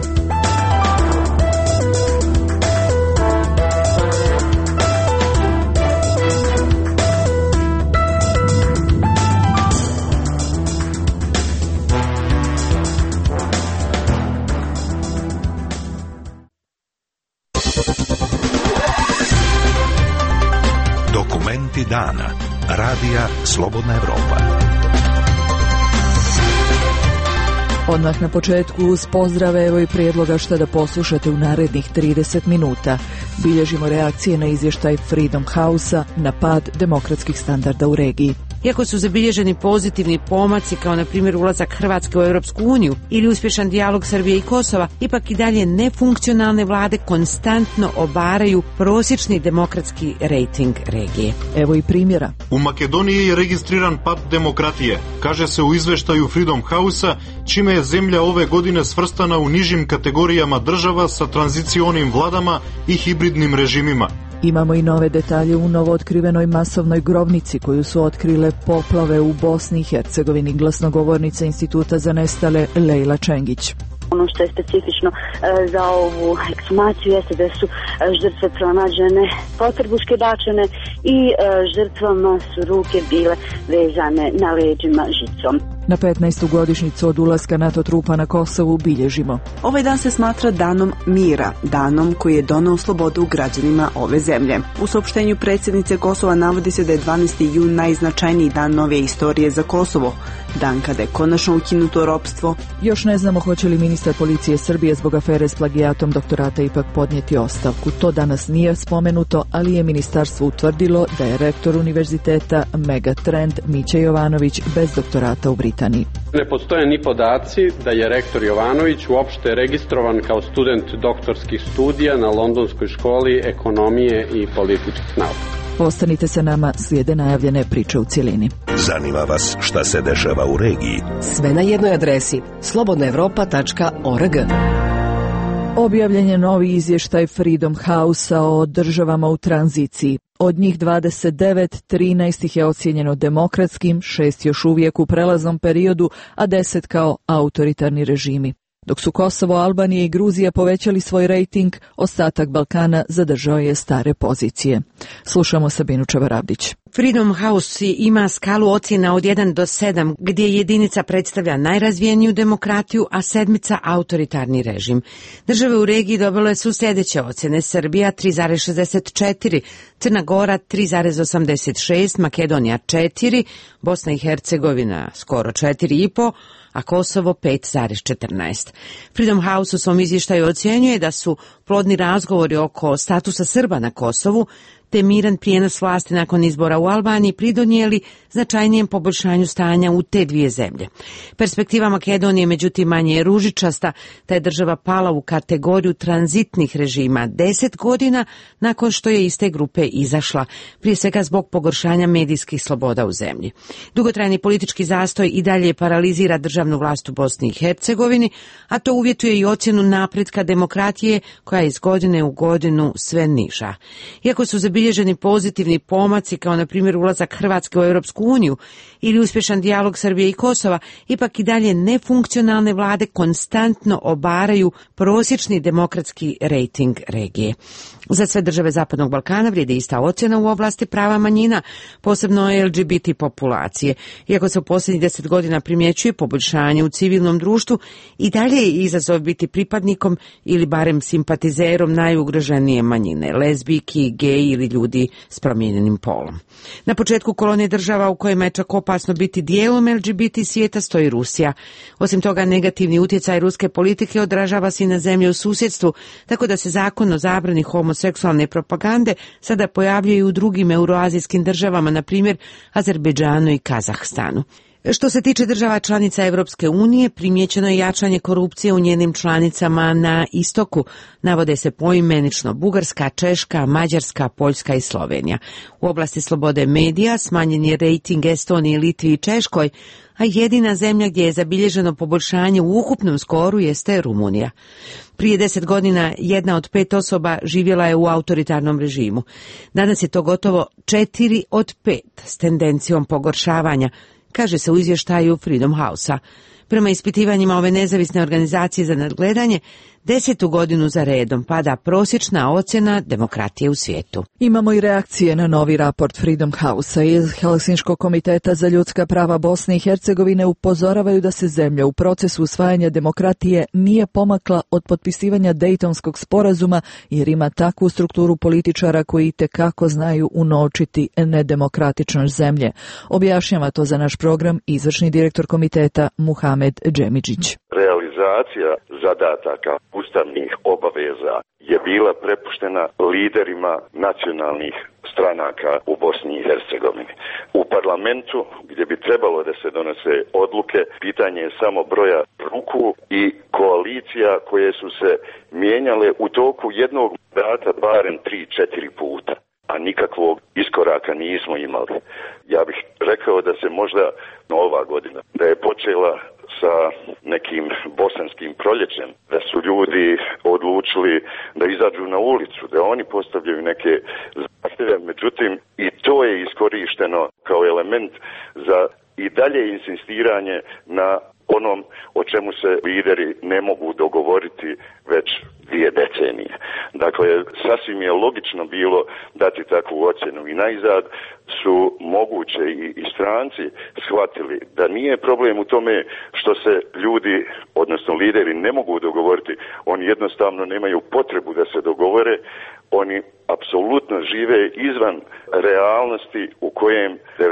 Dana Radija Slobodna Evropa. Odmah na početku uz pozdrave evo i prijedloga što da poslušate u narednih 30 minuta. Bilježimo reakcije na izvještaj Freedom House-a na pad demokratskih standarda u regiji. Iako su zabilježeni pozitivni pomaci kao na primjer ulazak Hrvatske u Europsku uniju ili uspješan dijalog Srbije i Kosova, ipak i dalje nefunkcionalne vlade konstantno obaraju prosječni demokratski rejting regije. Evo i primjera. U Makedoniji je registriran pad demokratije, kaže se u izveštaju Freedom House-a, čime je zemlja ove godine svrstana u nižim kategorijama država sa tranzicionim vladama i hibridnim režimima. Imamo i nove detalje u novootkrivenoj masovnoj grobnici koju su otkrile poplave u Bosni i Hercegovini, glasnogovornica Instituta za nestale Lejla Čengić. Ono što je specifično za ovu ekshumaciju jeste da su žrtve pronađene potrbuške bačene i žrtvama su ruke bile vezane na leđima žicom. Na 15. godišnjicu od ulaska NATO trupa na Kosovu bilježimo. Ovaj dan se smatra danom mira, danom koji je doneo slobodu građanima ove zemlje. U saopštenju predsjednice Kosova navodi se da je 12. jun najznačajniji dan nove istorije za Kosovo, dan kada je konačno ukinuto ropstvo. Još ne znamo hoće li ministar policije Srbije zbog afere s plagijatom doktorata ipak podnijeti ostavku. To danas nije spomenuto, ali je ministarstvo utvrdilo da je rektor univerziteta Megatrend Mića Jovanović bez doktorata u Britaniji. Ne postoje ni podaci da je rektor Jovanović uopšte registrovan kao student doktorskih studija na Londonskoj školi ekonomije i političkih nauka. Ostanite sa nama, slijede najavljene priče u cjelini. Zanima vas šta se dešava u regiji? Sve na jednoj adresi slobodnaevropa.org. Objavljen je novi izvještaj Freedom House-a o državama u tranziciji. Od njih 29, 13 ih je ocijenjeno demokratskim, 6 još uvijek u prelaznom periodu, a 10 kao autoritarni režimi. Dok su Kosovo, Albanija i Gruzija povećali svoj rejting, ostatak Balkana zadržao je stare pozicije. Slušamo Sabinu Čavarabdić. Freedom House ima skalu ocjena od 1 do 7, gdje jedinica predstavlja najrazvijeniju demokratiju, a 7 autoritarni režim. Države u regiji dobile su sljedeće ocjene: Srbija 3,64, Crna Gora 3,86, Makedonija 4, Bosna i Hercegovina skoro 4,5, a Kosovo 5,14. Freedom House u svom izvještaju ocjenjuje da su plodni razgovori oko statusa Srba na Kosovu te miran prijenos vlasti nakon izbora u Albaniji pridonijeli značajnijem poboljšanju stanja u te dvije zemlje. Perspektiva Makedonije međutim manje je ružičasta, ta je država pala u kategoriju tranzitnih režima 10 godina nakon što je iz te grupe izašla, prije svega zbog pogoršanja medijskih sloboda u zemlji. Dugotrajni politički zastoj i dalje paralizira državnu vlast u Bosni i Hercegovini, a to uvjetuje i ocjenu napretka demokratije koja je iz godine u godinu sve niža. Iako su zabilježeni pozitivni pomaci kao na primjer ulazak Hrvatske u Europsku uniju ili uspješan dijalog Srbije i Kosova, ipak i dalje nefunkcionalne vlade konstantno obaraju prosječni demokratski rejting regije. Za sve države Zapadnog Balkana vrijedi ista ocjena u oblasti prava manjina, posebno LGBT populacije. Iako se u posljednjih 10 godina primjećuje poboljšanje u civilnom društvu, i dalje je izazov biti pripadnikom ili barem simpatizerom najugroženije manjine, lezbijki, geji ili ljudi s promijenjenim polom. Na početku kolonije država u kojima je čak opasno biti dijelom LGBT svijeta stoji Rusija. Osim toga, negativni utjecaj ruske politike odražava se i na zemlje u susjedstvu, tako da se zakon o zabrani homoseksualne propagande sada pojavljuje i u drugim euroazijskim državama, na primjer Azerbejdžanu i Kazahstanu. Što se tiče država članica Europske unije, primijećeno je jačanje korupcije u njenim članicama na istoku. Navode se poimenično Bugarska, Češka, Mađarska, Poljska i Slovenija. U oblasti slobode medija smanjen je rejting Estoniji, Litvi i Češkoj, a jedina zemlja gdje je zabilježeno poboljšanje u ukupnom skoru jeste Rumunija. Prije 10 godina 1 od 5 osoba živjela je u autoritarnom režimu. Danas je to gotovo 4 od 5 s tendencijom pogoršavanja, kaže se u izvještaju Freedom House-a. Prema ispitivanjima ove nezavisne organizacije za nadgledanje, 10. godinu za redom pada prosječna ocjena demokratije u svijetu. Imamo i reakcije na novi raport Freedom House-a iz Helsinškog komiteta za ljudska prava Bosne i Hercegovine upozoravaju da se zemlja u procesu usvajanja demokratije nije pomakla od potpisivanja Dejtonskog sporazuma jer ima takvu strukturu političara koji itekako znaju unovčiti nedemokratičnost zemlje. Objašnjava to za naš program izvršni direktor komiteta Muhamed Džemidžić. Realizacija zadataka ustavnih obaveza je bila prepuštena liderima nacionalnih stranaka u Bosni i Hercegovini. U parlamentu, gdje bi trebalo da se donose odluke, pitanje je samo broja ruku i koalicija koje su se mijenjale u toku jednog mandata barem 3-4 puta, a nikakvog iskoraka nismo imali. Ja bih rekao da se možda ova godina, da je počela sa nekim bosanskim proljećem, da su ljudi odlučili da izađu na ulicu, da oni postavljaju neke zahtjeve, međutim i to je iskorišteno kao element za i dalje insistiranje na onom o čemu se lideri ne mogu dogovoriti već 2 decenije. Dakle, sasvim je logično bilo dati takvu ocjenu i najzad su moguće i stranci shvatili da nije problem u tome što se ljudi, odnosno lideri, ne mogu dogovoriti. Oni jednostavno nemaju potrebu da se dogovore. Oni apsolutno žive izvan realnosti u kojem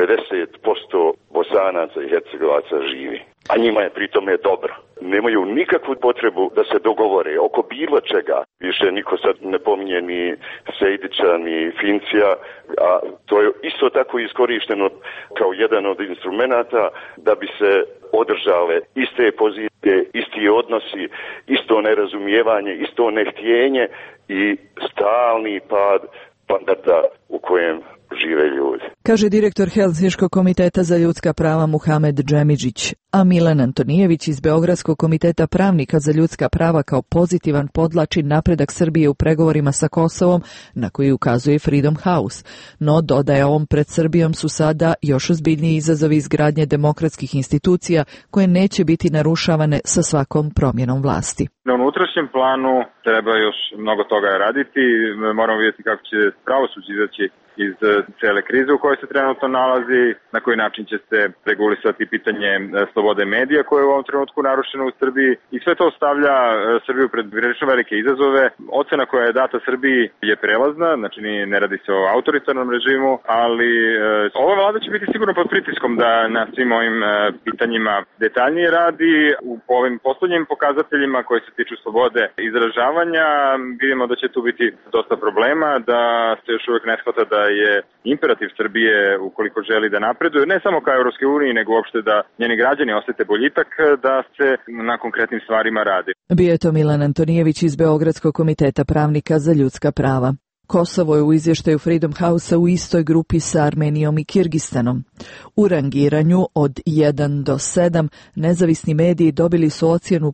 90% Bosanaca i Hercegovaca živi. A njima je pri tome dobro. Nemaju nikakvu potrebu da se dogovore oko bilo čega. Više niko sad ne pominje ni Sejdića, ni Fincija, a to je isto tako iskorišteno kao jedan od instrumenata da bi se održale iste pozicije, isti odnosi, isto nerazumijevanje, isto nehtjenje i stalni pad standarda u kojem žive ljudi. Kaže direktor Helsinškog komiteta za ljudska prava Muhamed Džemidžić, a Milan Antonijević iz Beogradskog komiteta pravnika za ljudska prava kao pozitivan podlači napredak Srbije u pregovorima sa Kosovom, na koji ukazuje Freedom House. No, dodaje on, pred Srbijom su sada još ozbiljniji izazovi izgradnje demokratskih institucija koje neće biti narušavane sa svakom promjenom vlasti. Na unutrašnjem planu treba još mnogo toga raditi. Moramo vidjeti kako će pravosuđe izaći iz cele krize u kojoj se trenutno nalazi, na koji način će se regulisati pitanje slobode medija koje je u ovom trenutku narušeno u Srbiji i sve to stavlja Srbiju pred prilično velike izazove. Ocena koja je data Srbiji je prelazna, znači ne radi se o autoritarnom režimu, ali ova vlada će biti sigurno pod pritiskom da na svim ovim pitanjima detaljnije radi. U ovim poslednjim pokazateljima koji se tiču slobode izražavanja vidimo da će tu biti dosta problema, da se još uvijek ne shvata da je imperativ Srbije, ukoliko želi da napreduje, ne samo kao Europske unije, nego uopšte da njeni građani osete boljitak, da se na konkretnim stvarima radi. Bio je to Milan Antonijević iz Beogradskog komiteta pravnika za ljudska prava. Kosovo je u izvještaju Freedom House-a u istoj grupi sa Armenijom i Kirgistanom. U rangiranju od 1 do 7 nezavisni mediji dobili su ocjenu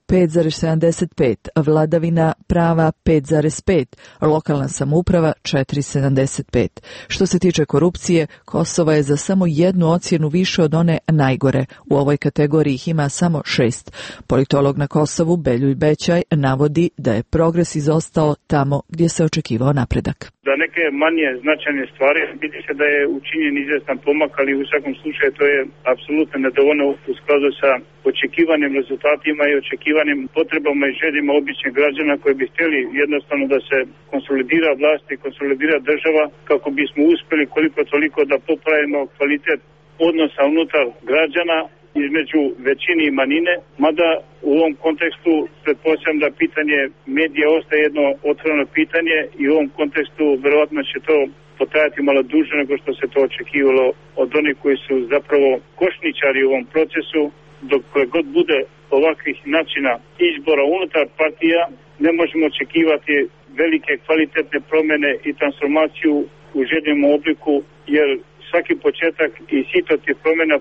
5,75, vladavina prava 5,5, lokalna samouprava 4,75. Što se tiče korupcije, Kosovo je za samo jednu ocjenu više od one najgore. U ovoj kategoriji ih ima samo 6. Politolog na Kosovu Beljulj Bećaj navodi da je progres izostao tamo gdje se očekivao napredak. Da neke manje značajne stvari, vidi se da je učinjen izvestan pomak, ali u svakom slučaju to je apsolutno nedovoljno u skladu sa očekivanim rezultatima i očekivanim potrebama i željima običnih građana koji bi htjeli jednostavno da se konsolidira vlast i konsolidira država kako bismo uspjeli koliko toliko da popravimo kvalitet odnosa unutar građana između većine i manjine, mada u ovom kontekstu pretpostavljam da pitanje medija ostaje jedno otvoreno pitanje i u ovom kontekstu verovatno će to potrajati malo duže nego što se to očekivalo od onih koji su zapravo košničari u ovom procesu. Dok god bude ovakvih načina izbora unutar partija, ne možemo očekivati velike kvalitetne promjene i transformaciju u željenom obliku, jer svaki početak i sito tih promjena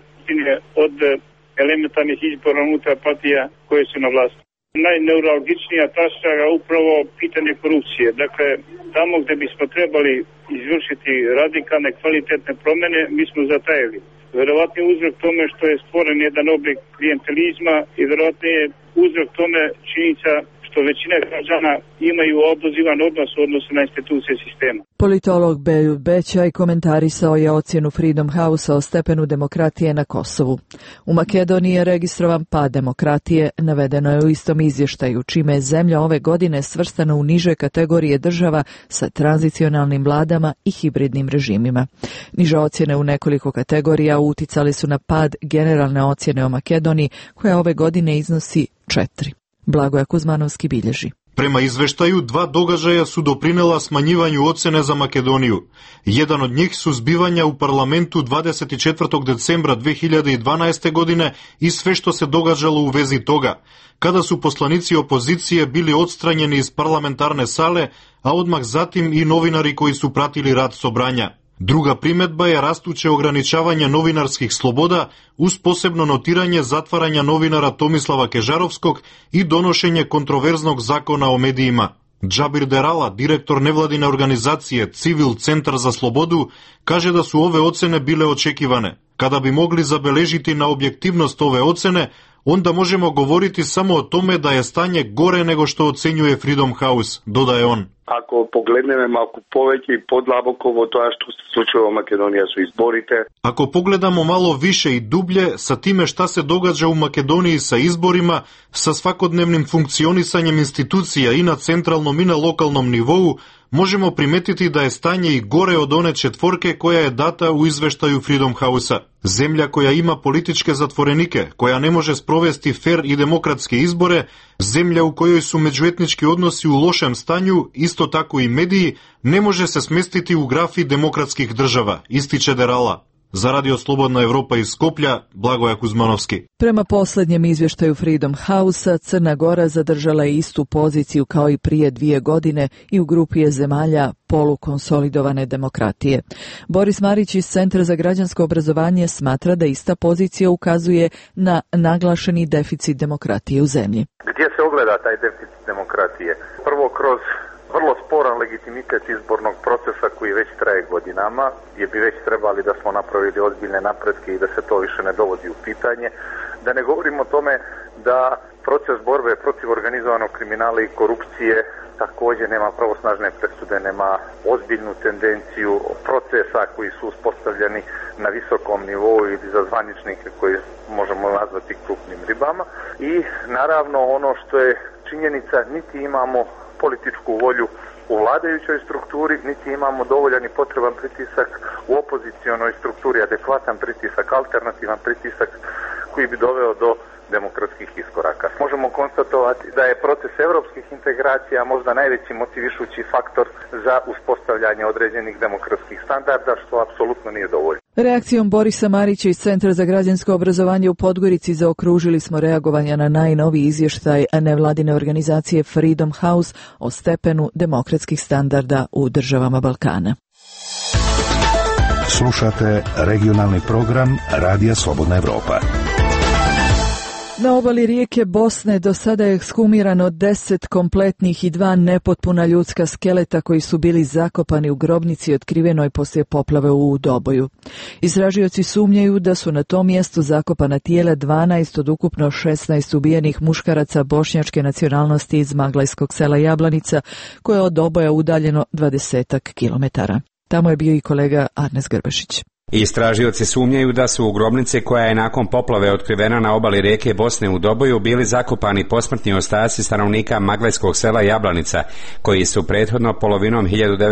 od elementarnih izbora unutar partija koje su na vlasti. Najneuralgičnija tačka je upravo pitanje korupcije. Dakle, tamo gdje bismo trebali izvršiti radikalne kvalitetne promjene, mi smo zatajili. Verovatno je uzrok tome što je stvoren jedan oblik klijentelizma i verovatno je uzrok tome činjenica što većina građana imaju odozivan odnos u odnosu na institucije sistema. Politolog Bejut Bećaj komentarisao je ocjenu Freedom House-a o stepenu demokratije na Kosovu. U Makedoniji je registrovan pad demokratije, navedeno je u istom izvještaju, čime je zemlja ove godine svrstana u niže kategorije država sa tranzicionalnim vladama i hibridnim režimima. Niže ocjene u nekoliko kategorija uticali su na pad generalne ocjene o Makedoniji, koja ove godine iznosi 4. Blagoje Kuzmanovski bilježi. Prema izveštaju, 2 događaja su doprinela smanjivanju ocene za Makedoniju. Jedan od njih su zbivanja u parlamentu 24. decembra 2012. godine i sve što se događalo u vezi toga, kada su poslanici opozicije bili odstranjeni iz parlamentarne sale, a odmah zatim i novinari koji su pratili rad sobranja. Druga primedba je rastuće ograničavanje novinarskih sloboda uz posebno notiranje zatvaranja novinara Tomislava Kežarovskog i donošenje kontroverznog zakona o medijima. Džabir Derala, direktor nevladine organizacije Civil Centar za slobodu, kaže da su ove ocene bile očekivane. Kada bi mogli zabeležiti na objektivnost ove ocene, onda možemo govoriti samo o tome da je stanje gore nego što ocenjuje Freedom House, dodaje on. Ako pogledneme malko poveće i podlabokovo to što se slučuje u Makedoniji su izborite. Ako pogledamo malo više i dublje sa time šta se događa u Makedoniji sa izborima, sa svakodnevnim funkcionisanjem institucija i na centralnom i na lokalnom nivou, možemo primetiti da je stanje i gore od one 4 koja je data u izveštaju Freedom House-a. Zemlja koja ima političke zatvorenike, koja ne može sprovesti fer i demokratske izbore, zemlja u kojoj su međuetnički odnosi u lošem stanju, isto tako i mediji, ne može se smestiti u grafi demokratskih država, ističe Derala. Za Radio Slobodna Evropa iz Skoplja, Blagoje Kuzmanovski. Prema posljednjem izvještaju Freedom House-a, Crna Gora zadržala je istu poziciju kao i prije 2 godine i u grupi je zemalja polukonsolidovane demokratije. Boris Marić iz Centra za građansko obrazovanje smatra da ista pozicija ukazuje na naglašeni deficit demokratije u zemlji. Gdje se ogleda taj deficit demokratije? Prvo kroz vrlo sporan legitimitet izbornog procesa koji već traje godinama, gdje bi već trebali da smo napravili ozbiljne napretke i da se to više ne dovodi u pitanje. Da ne govorim o tome da proces borbe protiv organizovanog kriminala i korupcije također nema pravosnažne presude, nema ozbiljnu tendenciju procesa koji su uspostavljeni na visokom nivou ili za zvaničnike koji možemo nazvati krupnim ribama. I naravno ono što je činjenica, niti imamo političku volju u vladajućoj strukturi, niti imamo dovoljan i potreban pritisak u opozicionoj strukturi, adekvatan pritisak, alternativan pritisak koji bi doveo do demokratskih iskoraka. Možemo konstatovati da je proces evropskih integracija možda najveći motivišući faktor za uspostavljanje određenih demokratskih standarda, što apsolutno nije dovoljno. Reakcijom Borisa Marića iz Centra za građansko obrazovanje u Podgorici zaokružili smo reagovanja na najnoviji izvještaj nevladine organizacije Freedom House o stepenu demokratskih standarda u državama Balkana. Slušate regionalni program Radija Slobodna Evropa. Na obali rijeke Bosne do sada je ekshumirano 10 kompletnih i 2 nepotpuna ljudska skeleta koji su bili zakopani u grobnici otkrivenoj poslije poplave u Doboju. Istražioci sumnjaju da su na tom mjestu zakopana tijela 12 od ukupno 16 ubijenih muškaraca bošnjačke nacionalnosti iz maglajskog sela Jablanica, koje je od Doboja udaljeno 20 kilometara. Tamo je bio i kolega Arnes Grbešić. Istražioci sumnjaju da su u grobnici koja je nakon poplave otkrivena na obali rijeke Bosne u Doboju bili zakopani posmrtni ostaci stanovnika maglajskog sela Jablanica, koji su prethodno polovinom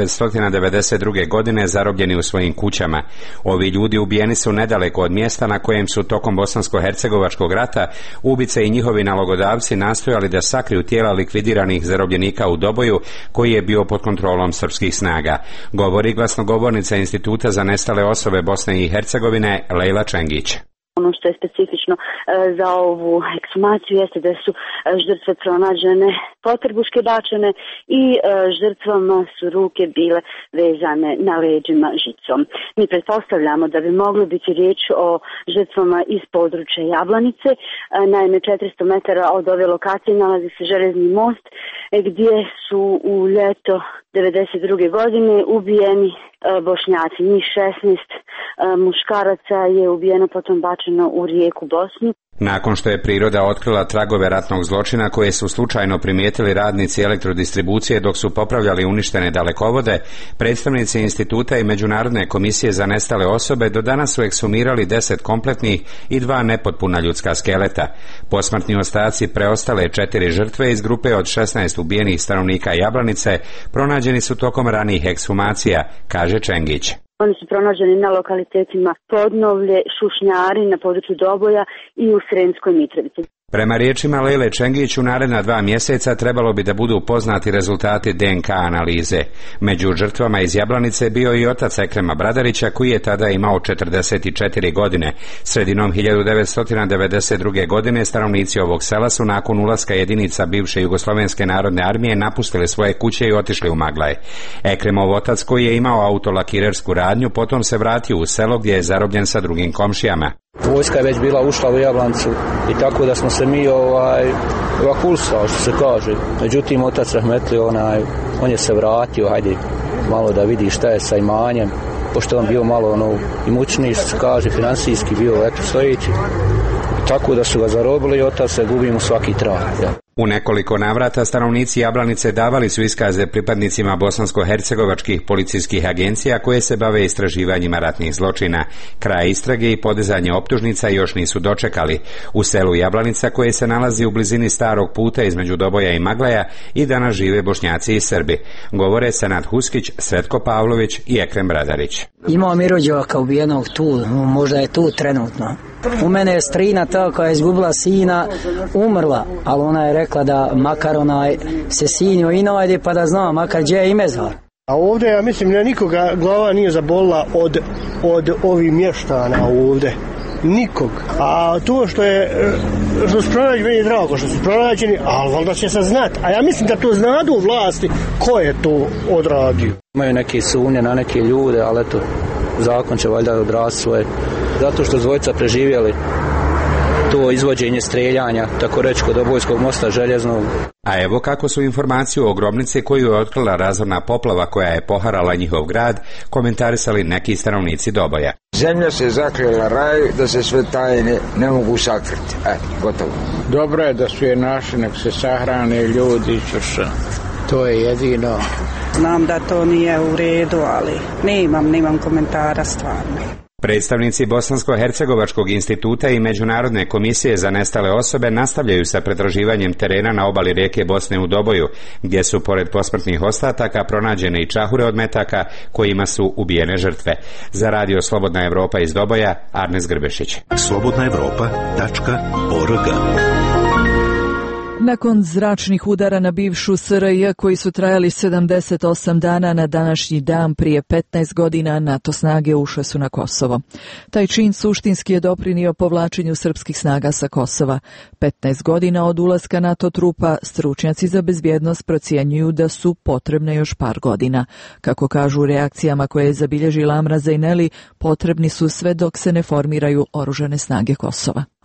1992. godine zarobljeni u svojim kućama. Ovi ljudi ubijeni su nedaleko od mjesta na kojem su tokom bosansko-hercegovačkog rata ubice i njihovi nalogodavci nastojali da sakriju tijela likvidiranih zarobljenika u Doboju, koji je bio pod kontrolom srpskih snaga. Govori glasnogovornica Instituta za nestale osobe Bosne i Hercegovine Lejla Čengić. Ono što je specifično za ovu ekshumaciju jeste da su žrtve pronađene potrbuške bačene i žrtvama su ruke bile vezane na leđima žicom. Mi pretpostavljamo da bi moglo biti riječ o žrtvama iz područja Jablanice. Naime, 400 metara od ove lokacije nalazi se železni most gdje su u ljeto 1992. godine ubijeni Bošnjaci. Njih 16 muškaraca je ubijeno, potom bačeno u rijeku Bosnu. Nakon što je priroda otkrila tragove ratnog zločina koje su slučajno primijetili radnici elektrodistribucije dok su popravljali uništene dalekovode, predstavnici instituta i Međunarodne komisije za nestale osobe do danas su ekshumirali 10 kompletnih i 2 nepotpuna ljudska skeleta. Posmrtni ostaci preostale 4 žrtve iz grupe od 16 ubijenih stanovnika Jablanice pronađeni su tokom ranijih ekshumacija, kaže Čengić. Oni su pronađeni na lokalitetima Podnovlje, Šušnjari na području Doboja i u Sremskoj Mitrovici. Prema riječima Lejle Čengić, u naredna 2 mjeseca trebalo bi da budu poznati rezultati DNK analize. Među žrtvama iz Jablanice bio i otac Ekrema Bradarića, koji je tada imao 44 godine. Sredinom 1992. godine stanovnici ovog sela su nakon ulaska jedinica bivše Jugoslovenske narodne armije napustili svoje kuće i otišli u Maglaj. Ekremov otac, koji je imao autolakirersku radnju, potom se vratio u selo gdje je zarobljen sa drugim komšijama. Vojska je već bila ušla u Jablancu i tako da smo se mi evakuisali, što se kaže. Međutim, otac Rahmetli, on je se vratio, hajde malo da vidi šta je sa imanjem, pošto on bio malo imućniji, što se kaže, financijski bio stojeći. Tako da su ga zarobili i otac se gubimo svaki trag. Ja. U nekoliko navrata stanovnici Jablanice davali su iskaze pripadnicima bosansko-hercegovačkih policijskih agencija koje se bave istraživanjima ratnih zločina. Kraj istrage i podizanje optužnica još nisu dočekali. U selu Jablanica, koje se nalazi u blizini starog puta između Doboja i Maglaja, i danas žive Bošnjaci i Srbi. Govore Senad Huskić, Sretko Pavlović i Ekrem Bradarić. Imao mi rođaka ubijenog tu, možda je tu trenutno. U mene je strina ta koja je izgubila sina, umrla, ali ona je rekla da makar se sinjo i najde pa da zna makar gdje je mezar. A ovdje, ja mislim, da nikoga glava nije zabolila od ovih mještana ovdje. Nikog. A to što su pronađeni, meni je drago što su pronađeni, ali valjda će se znati. A ja mislim da to znadu u vlasti ko je to odradio. Imaju neke sumnje na neke ljude, ali eto, zakon će valjda odrasti svoje. Zato što dvojica preživjeli to izvođenje streljanja, tako reći, kod Obojskog mosta željeznog. A evo kako su informaciju o grobnici koju je otkrila razorna poplava koja je poharala njihov grad komentarisali neki stanovnici Doboja. Zemlja se zaklela raju da se sve tajne ne mogu sakriti. Gotovo. Dobro je da su je našli, nek se sahrane ljudi, to je jedino. Znam da to nije u redu, ali nemam komentara stvarno. Predstavnici Bosansko-hercegovačkog instituta i Međunarodne komisije za nestale osobe nastavljaju sa pretraživanjem terena na obali rijeke Bosne u Doboju, gdje su pored posmrtnih ostataka pronađene i čahure od metaka kojima su ubijene žrtve. Za radio Slobodna Evropa iz Doboja, Arnes Grbešić. slobodnaevropa.org. Nakon zračnih udara na bivšu SRJ koji su trajali 78 dana, na današnji dan prije 15 godina NATO snage ušle su na Kosovo. Taj čin suštinski je doprinio povlačenju srpskih snaga sa Kosova. 15 godina od ulaska NATO trupa stručnjaci za bezbjednost procjenjuju da su potrebne još par godina. Kako kažu u reakcijama koje je zabilježila Amra Zajneli, potrebni su sve dok se ne formiraju oružane snage Kosova.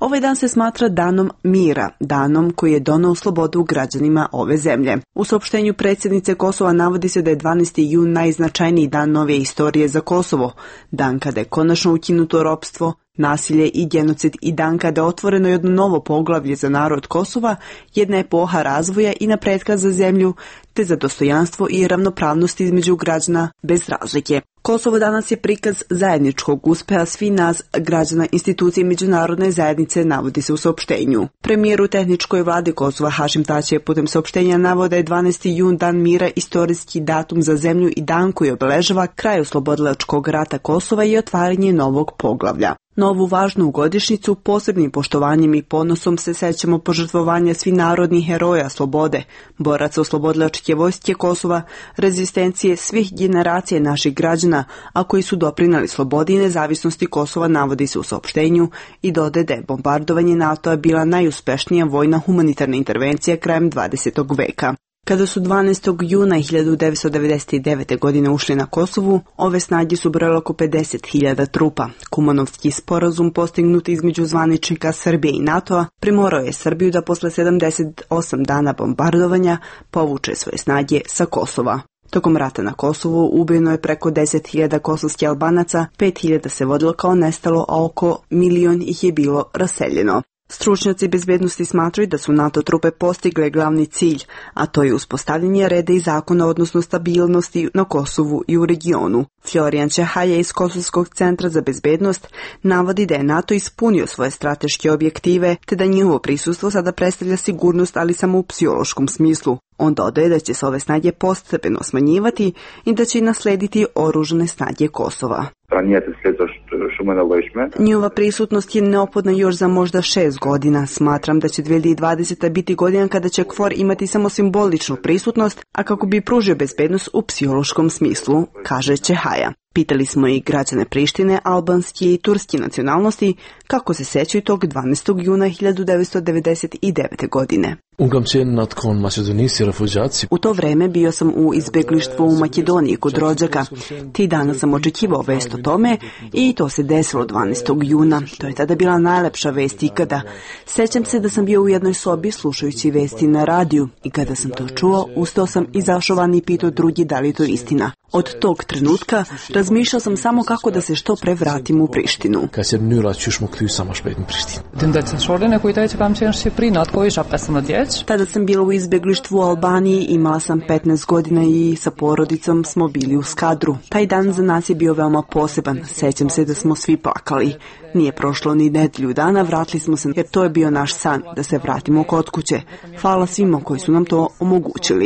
Ovaj dan se smatra danom mira, danom koji je doneo slobodu građanima ove zemlje. U saopštenju predsjednice Kosova navodi se da je 12. jun najznačajniji dan nove istorije za Kosovo, dan kada je konačno ukinuto ropstvo, nasilje i genocid i dan kada je otvoreno jedno novo poglavlje za narod Kosova, jedna epoha razvoja i napretka za zemlju, te za dostojanstvo i ravnopravnost između građana bez razlike. Kosovo danas je prikaz zajedničkog uspeha svi nas, građana, institucije i međunarodne zajednice, navodi se u saopštenju. Premijer u tehničkoj vladi Kosova Hašim Tači je putem saopštenja naveo da je 12. jun dan mira istorijski datum za zemlju i dan koji obeležava kraj oslobodilačkog rata Kosova i otvaranje novog poglavlja. Na ovu važnu godišnjicu posebnim poštovanjem i ponosom se sećamo požrtvovanja svih narodnih heroja slobode, boraca oslobodilačke vojske Kosova, rezistencije svih generacija naših građana, a koji su doprinali slobodi i nezavisnosti Kosova, navodi se u saopštenju i dodaje da je bombardovanje NATO-a bila najuspešnija vojna humanitarna intervencija krajem 20. veka. Kada su 12. juna 1999. godine ušli na Kosovu, ove snage su brojale oko 50.000 trupa. Kumanovski sporazum postignut između zvaničnika Srbije i NATO-a primorao je Srbiju da posle 78 dana bombardovanja povuče svoje snage sa Kosova. Tokom rata na Kosovu ubijeno je preko 10.000 kosovskih Albanaca, 5.000 se vodilo kao nestalo, a oko 1.000.000 ih je bilo raseljeno. Stručnjaci bezbednosti smatraju da su NATO trupe postigle glavni cilj, a to je uspostavljanje reda i zakona, odnosno stabilnosti na Kosovu i u regionu. Florijan Čehaja iz Kosovskog centra za bezbednost navodi da je NATO ispunio svoje strateške objektive, te da njihovo prisustvo sada predstavlja sigurnost, ali samo u psihološkom smislu. On dodaje da će se ove snage postepeno smanjivati i da će naslediti oružane snage Kosova. Njihova prisutnost je neophodna još za možda 6 godina. Smatram da će 2020. biti godina kada će KFOR imati samo simboličnu prisutnost, a kako bi pružio bezbednost u psihološkom smislu, kaže Čehaja. Pitali smo i građane Prištine, albanske i turske nacionalnosti kako se sećaju tog 12. juna 1999. godine. U to vreme bio sam u izbeglištvu u Makedoniji kod rođaka. Ti dana sam očekivao vest o tome i to se desilo 12. juna. To je tada bila najlepša vest ikada. Sećam se da sam bio u jednoj sobi slušajući vesti na radiju i kada sam to čuo, ustao sam, izašao van i pitao drugi da li je to istina. Od tog trenutka razmišljao sam samo kako da se što pre vratim u Prištinu. Tada sam bila u izbeglištvu u Albaniji, imala sam 15 godina i sa porodicom smo bili u Skadru. Taj dan za nas je bio veoma poseban. Sećam se da smo svi plakali. Nije prošlo ni nedelju dana, vratili smo se jer to je bio naš san, da se vratimo kod kuće. Hvala svima koji su nam to omogućili.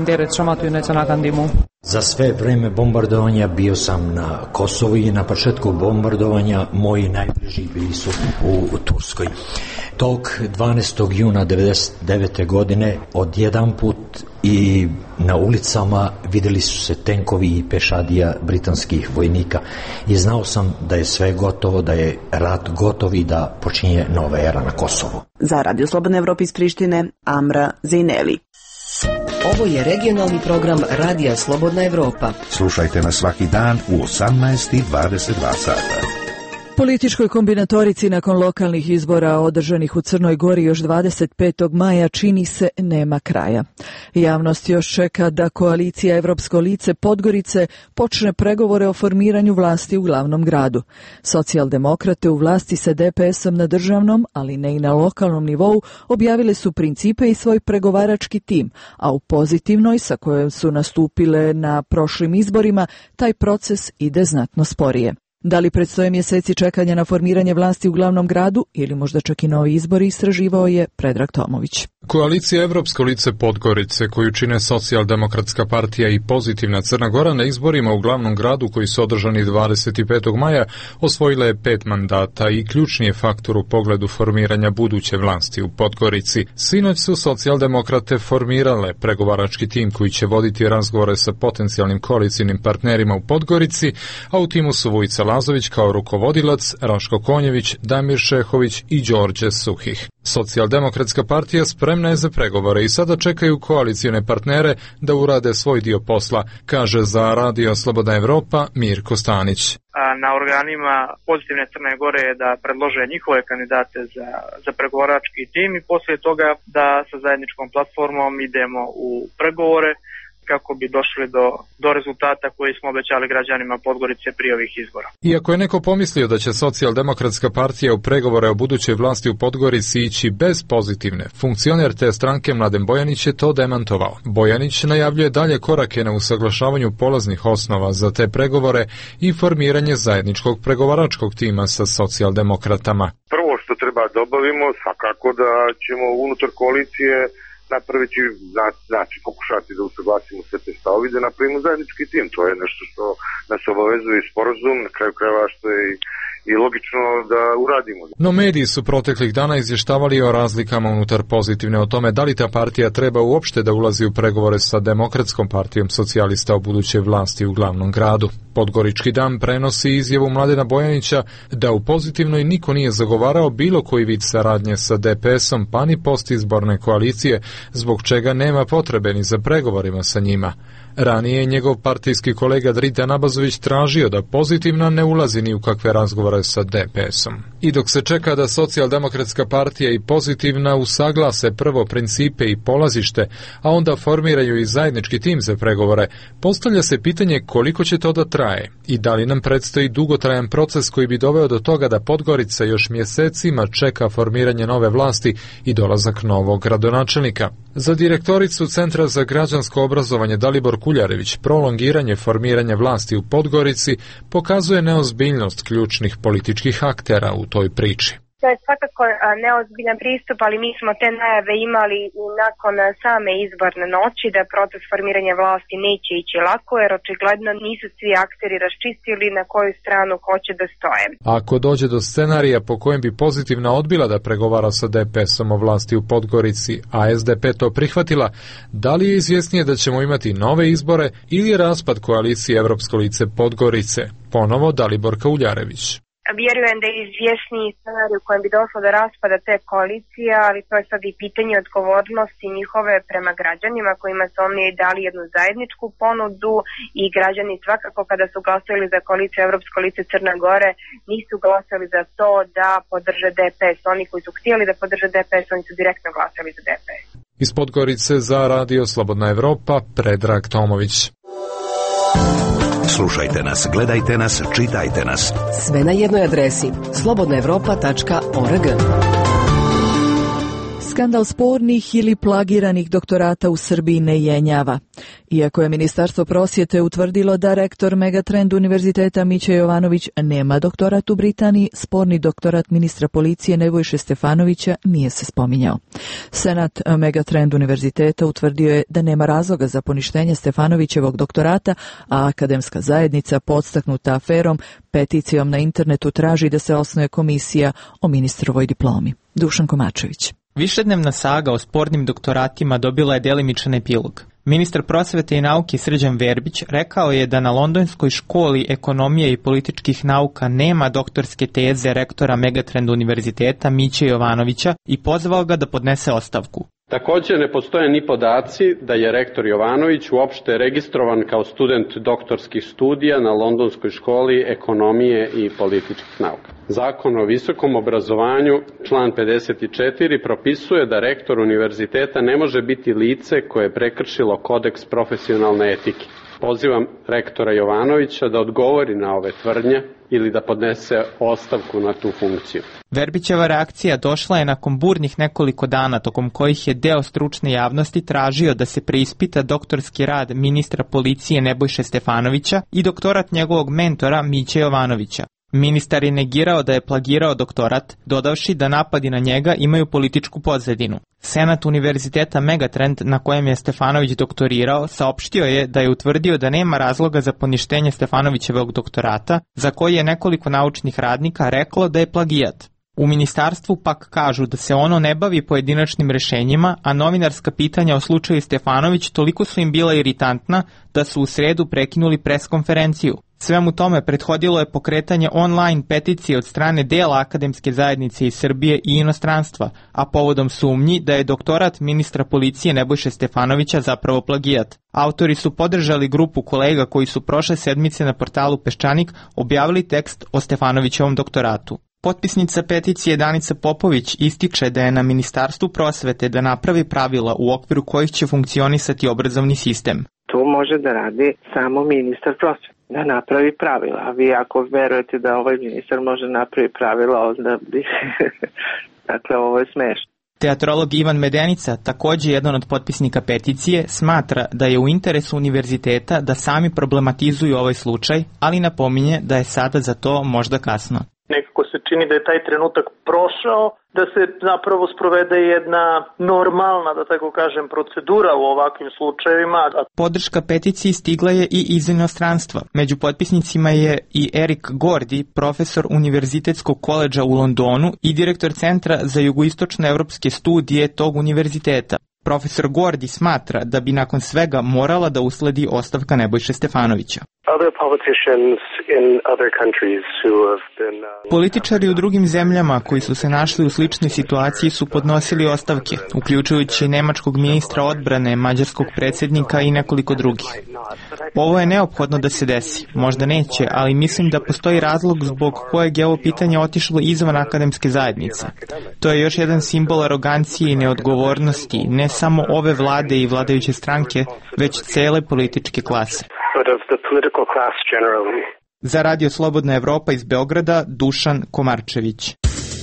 Za sve vreme bombardovanja bio sam na Kosovu i na početku bombardovanja moji najbliži bili su u Turskoj. Tog 12. juna 1999. godine odjedan put i na ulicama vidjeli su se tenkovi i pešadija britanskih vojnika i znao sam da je sve gotovo, da je rat gotov i da počinje nova era na Kosovu. Za Radio Slobodna Evropa iz Prištine, Amra Zejneli. Ovo je regionalni program Radija Slobodna Evropa. Slušajte nas svaki dan u 18:22 sata. Političkoj kombinatorici nakon lokalnih izbora održanih u Crnoj Gori još 25. maja čini se nema kraja. Javnost još čeka da koalicija Evropsko lice Podgorice počne pregovore o formiranju vlasti u glavnom gradu. Socijaldemokrate u vlasti sa DPS-om na državnom, ali ne i na lokalnom nivou, objavile su principe i svoj pregovarački tim, a u pozitivnoj, sa kojom su nastupile na prošlim izborima, taj proces ide znatno sporije. Da li predstoje mjeseci čekanja na formiranje vlasti u glavnom gradu ili možda čak i novi izbori, istraživao je Predrag Tomović. Koalicija Evropsko lice Podgorice, koju čine Socijaldemokratska partija i Pozitivna Crna Gora, na izborima u glavnom gradu koji su održani 25. maja osvojila je 5 mandata i ključni je faktor u pogledu formiranja buduće vlasti u Podgorici. Sinoć su socijaldemokrate formirale pregovarački tim koji će voditi razgovore sa potencijalnim koalicijnim partnerima u Podgorici, a u timu su Vujica Lazović kao rukovodilac, Raško Konjević, Damir Šehović i Đorđe Suhih. Socijaldemokratska partija spremna je za pregovore i sada čekaju koalicione partnere da urade svoj dio posla, kaže za Radio Slobodna Evropa Mirko Stanić. Na organima Pozitivne Crne Gore je da predlože njihove kandidate za pregovarački tim i poslije toga da sa zajedničkom platformom idemo u pregovore kako bi došli do rezultata koji smo obećali građanima Podgorice prije ovih izbora. Iako je neko pomislio da će Socijaldemokratska partija u pregovore o budućoj vlasti u Podgorici ići bez pozitivne, funkcioner te stranke Mladen Bojanić je to demantovao. Bojanić najavljuje dalje korake na usaglašavanju polaznih osnova za te pregovore i formiranje zajedničkog pregovaračkog tima sa socijaldemokratama. Prvo što treba da obavimo, svakako da ćemo unutar koalicije napraviti, znači pokušati da usaglasimo sve te stavovi, da napravimo zajednički tim. To je nešto što nas obavezuje i sporazum, na kraju krajeva što je i logično da uradimo. No mediji su proteklih dana izvještavali o razlikama unutar Pozitivne, o tome da li ta partija treba uopšte da ulazi u pregovore sa Demokratskom partijom socijalista o budućoj vlasti u glavnom gradu. Podgorički dan prenosi izjavu Mladena Bojanića da u Pozitivnoj niko nije zagovarao bilo koji vid saradnje sa DPS-om pa ni postizborne koalicije, zbog čega nema potrebe ni za pregovorima sa njima. Ranije je njegov partijski kolega Dritan Abazović tražio da Pozitivna ne ulazi ni u kakve razgovore sa DPS-om. I dok se čeka da Socijaldemokratska partija i Pozitivna usaglase prvo principe i polazište, a onda formiraju i zajednički tim za pregovore, postavlja se pitanje koliko će to da traje i da li nam predstoji dugotrajan proces koji bi doveo do toga da Podgorica još mjesecima čeka formiranje nove vlasti i dolazak novog gradonačelnika. Za direktoricu Centra za građansko obrazovanje Dalibor Kuljarević prolongiranje formiranja vlasti u Podgorici pokazuje neozbiljnost ključnih političkih aktera u toj priči. To je svakako neozbiljan pristup, ali mi smo te najave imali i nakon same izborne noći da proces formiranja vlasti neće ići lako, jer očigledno nisu svi akteri raščistili na koju stranu hoće da stoje. Ako dođe do scenarija po kojem bi Pozitivna odbila da pregovara sa DPS-om o vlasti u Podgorici, a SDP to prihvatila, da li je izvjesnije da ćemo imati nove izbore ili raspad koalicije Evropsko lice Podgorice? Ponovo Dalibor Kuljarević. Vjerujem da je izvjesniji scenarij u kojem bi došlo do raspada te koalicije, ali to je sad i pitanje odgovornosti njihove prema građanima kojima su oni dali jednu zajedničku ponudu i građani svakako kada su glasali za koaliciju Evropsko lice Crne Gore nisu glasali za to da podrže DPS. Oni koji su htjeli da podrže DPS, oni su direktno glasali za DPS. Iz Podgorice za Radio Slobodna Evropa, Predrag Tomović. Slušajte nas, gledajte nas, čitajte nas. Sve na jednoj adresi slobodnaevropa.org. Skandal spornih ili plagiranih doktorata u Srbiji ne jenjava. Iako je Ministarstvo prosvjete utvrdilo da rektor Megatrend univerziteta Mića Jovanović nema doktorat u Britaniji, sporni doktorat ministra policije Nebojše Stefanovića nije se spominjao. Senat Megatrend univerziteta utvrdio je da nema razloga za poništenje Stefanovićevog doktorata, a akademska zajednica, podstaknuta aferom, peticijom na internetu traži da se osnuje komisija o ministrovoj diplomi. Dušan Komačević. Višednevna saga o spornim doktoratima dobila je delimičan epilog. Ministar prosvete i nauke Srđan Verbić rekao je da na Londonskoj školi ekonomije i političkih nauka nema doktorske teze rektora Megatrend univerziteta Miće Jovanovića i pozvao ga da podnese ostavku. Također ne postoje ni podaci da je rektor Jovanović uopšte registrovan kao student doktorskih studija na Londonskoj školi ekonomije i političkih nauka. Zakon o visokom obrazovanju, član 54, propisuje da rektor univerziteta ne može biti lice koje je prekršilo kodeks profesionalne etike. Pozivam rektora Jovanovića da odgovori na ove tvrdnje ili da podnese ostavku na tu funkciju. Verbićeva reakcija došla je nakon burnih nekoliko dana tokom kojih je deo stručne javnosti tražio da se preispita doktorski rad ministra policije Nebojše Stefanovića i doktorat njegovog mentora Miće Jovanovića. Ministar je negirao da je plagirao doktorat, dodavši da napadi na njega imaju političku pozadinu. Senat univerziteta Megatrend, na kojem je Stefanović doktorirao, saopštio je da je utvrdio da nema razloga za poništenje Stefanovićevog doktorata, za koji je nekoliko naučnih radnika reklo da je plagijat. U ministarstvu pak kažu da se ono ne bavi pojedinačnim rešenjima, a novinarska pitanja o slučaju Stefanović toliko su im bila iritantna da su u sredu prekinuli preskonferenciju. Svemu tome prethodilo je pokretanje online peticije od strane dela akademske zajednice iz Srbije i inostranstva, a povodom sumnji da je doktorat ministra policije Nebojše Stefanovića zapravo plagijat. Autori su podržali grupu kolega koji su prošle sedmice na portalu Peščanik objavili tekst o Stefanovićevom doktoratu. Potpisnica peticije Danica Popović ističe da je na Ministarstvu prosvete da napravi pravila u okviru kojih će funkcionisati obrazovni sistem. To može da radi samo ministar prosvete, da napravi pravila. A vi ako verujete da ovaj ministar može napravi pravila, onda bi... dakle, ovo je smešno. Teatrolog Ivan Medenica, također jedan od potpisnika peticije, smatra da je u interesu univerziteta da sami problematizuju ovaj slučaj, ali napominje da je sada za to možda kasno. Nekako se čini da je taj trenutak prošao, da se zapravo sprovede jedna normalna, da tako kažem, procedura u ovakvim slučajevima. Podrška peticiji stigla je i iz inostranstva. Među potpisnicima je i Erik Gordi, profesor Univerzitetskog koledža u Londonu i direktor Centra za jugoistočnoevropske studije tog univerziteta. Profesor Gordi smatra da bi nakon svega morala da usledi ostavka Nebojše Stefanovića. Političari u drugim zemljama koji su se našli u sličnoj situaciji su podnosili ostavke, uključujući nemačkog ministra odbrane, mađarskog predsjednika i nekoliko drugih. Ovo je neophodno da se desi, možda neće, ali mislim da postoji razlog zbog kojeg je ovo pitanje otišlo izvan akademske zajednice. To je još jedan simbol arogancije i neodgovornosti, ne samo ove vlade i vladajuće stranke, već cele političke klase. Za Radio Slobodna Evropa iz Beograda, Dušan Komarčević.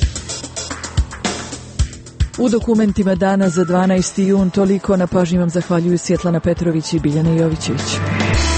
U dokumentima dana za 12. jun toliko, na pažnji vam zahvaljuju Svjetlana Petrović i Biljana Jovićević.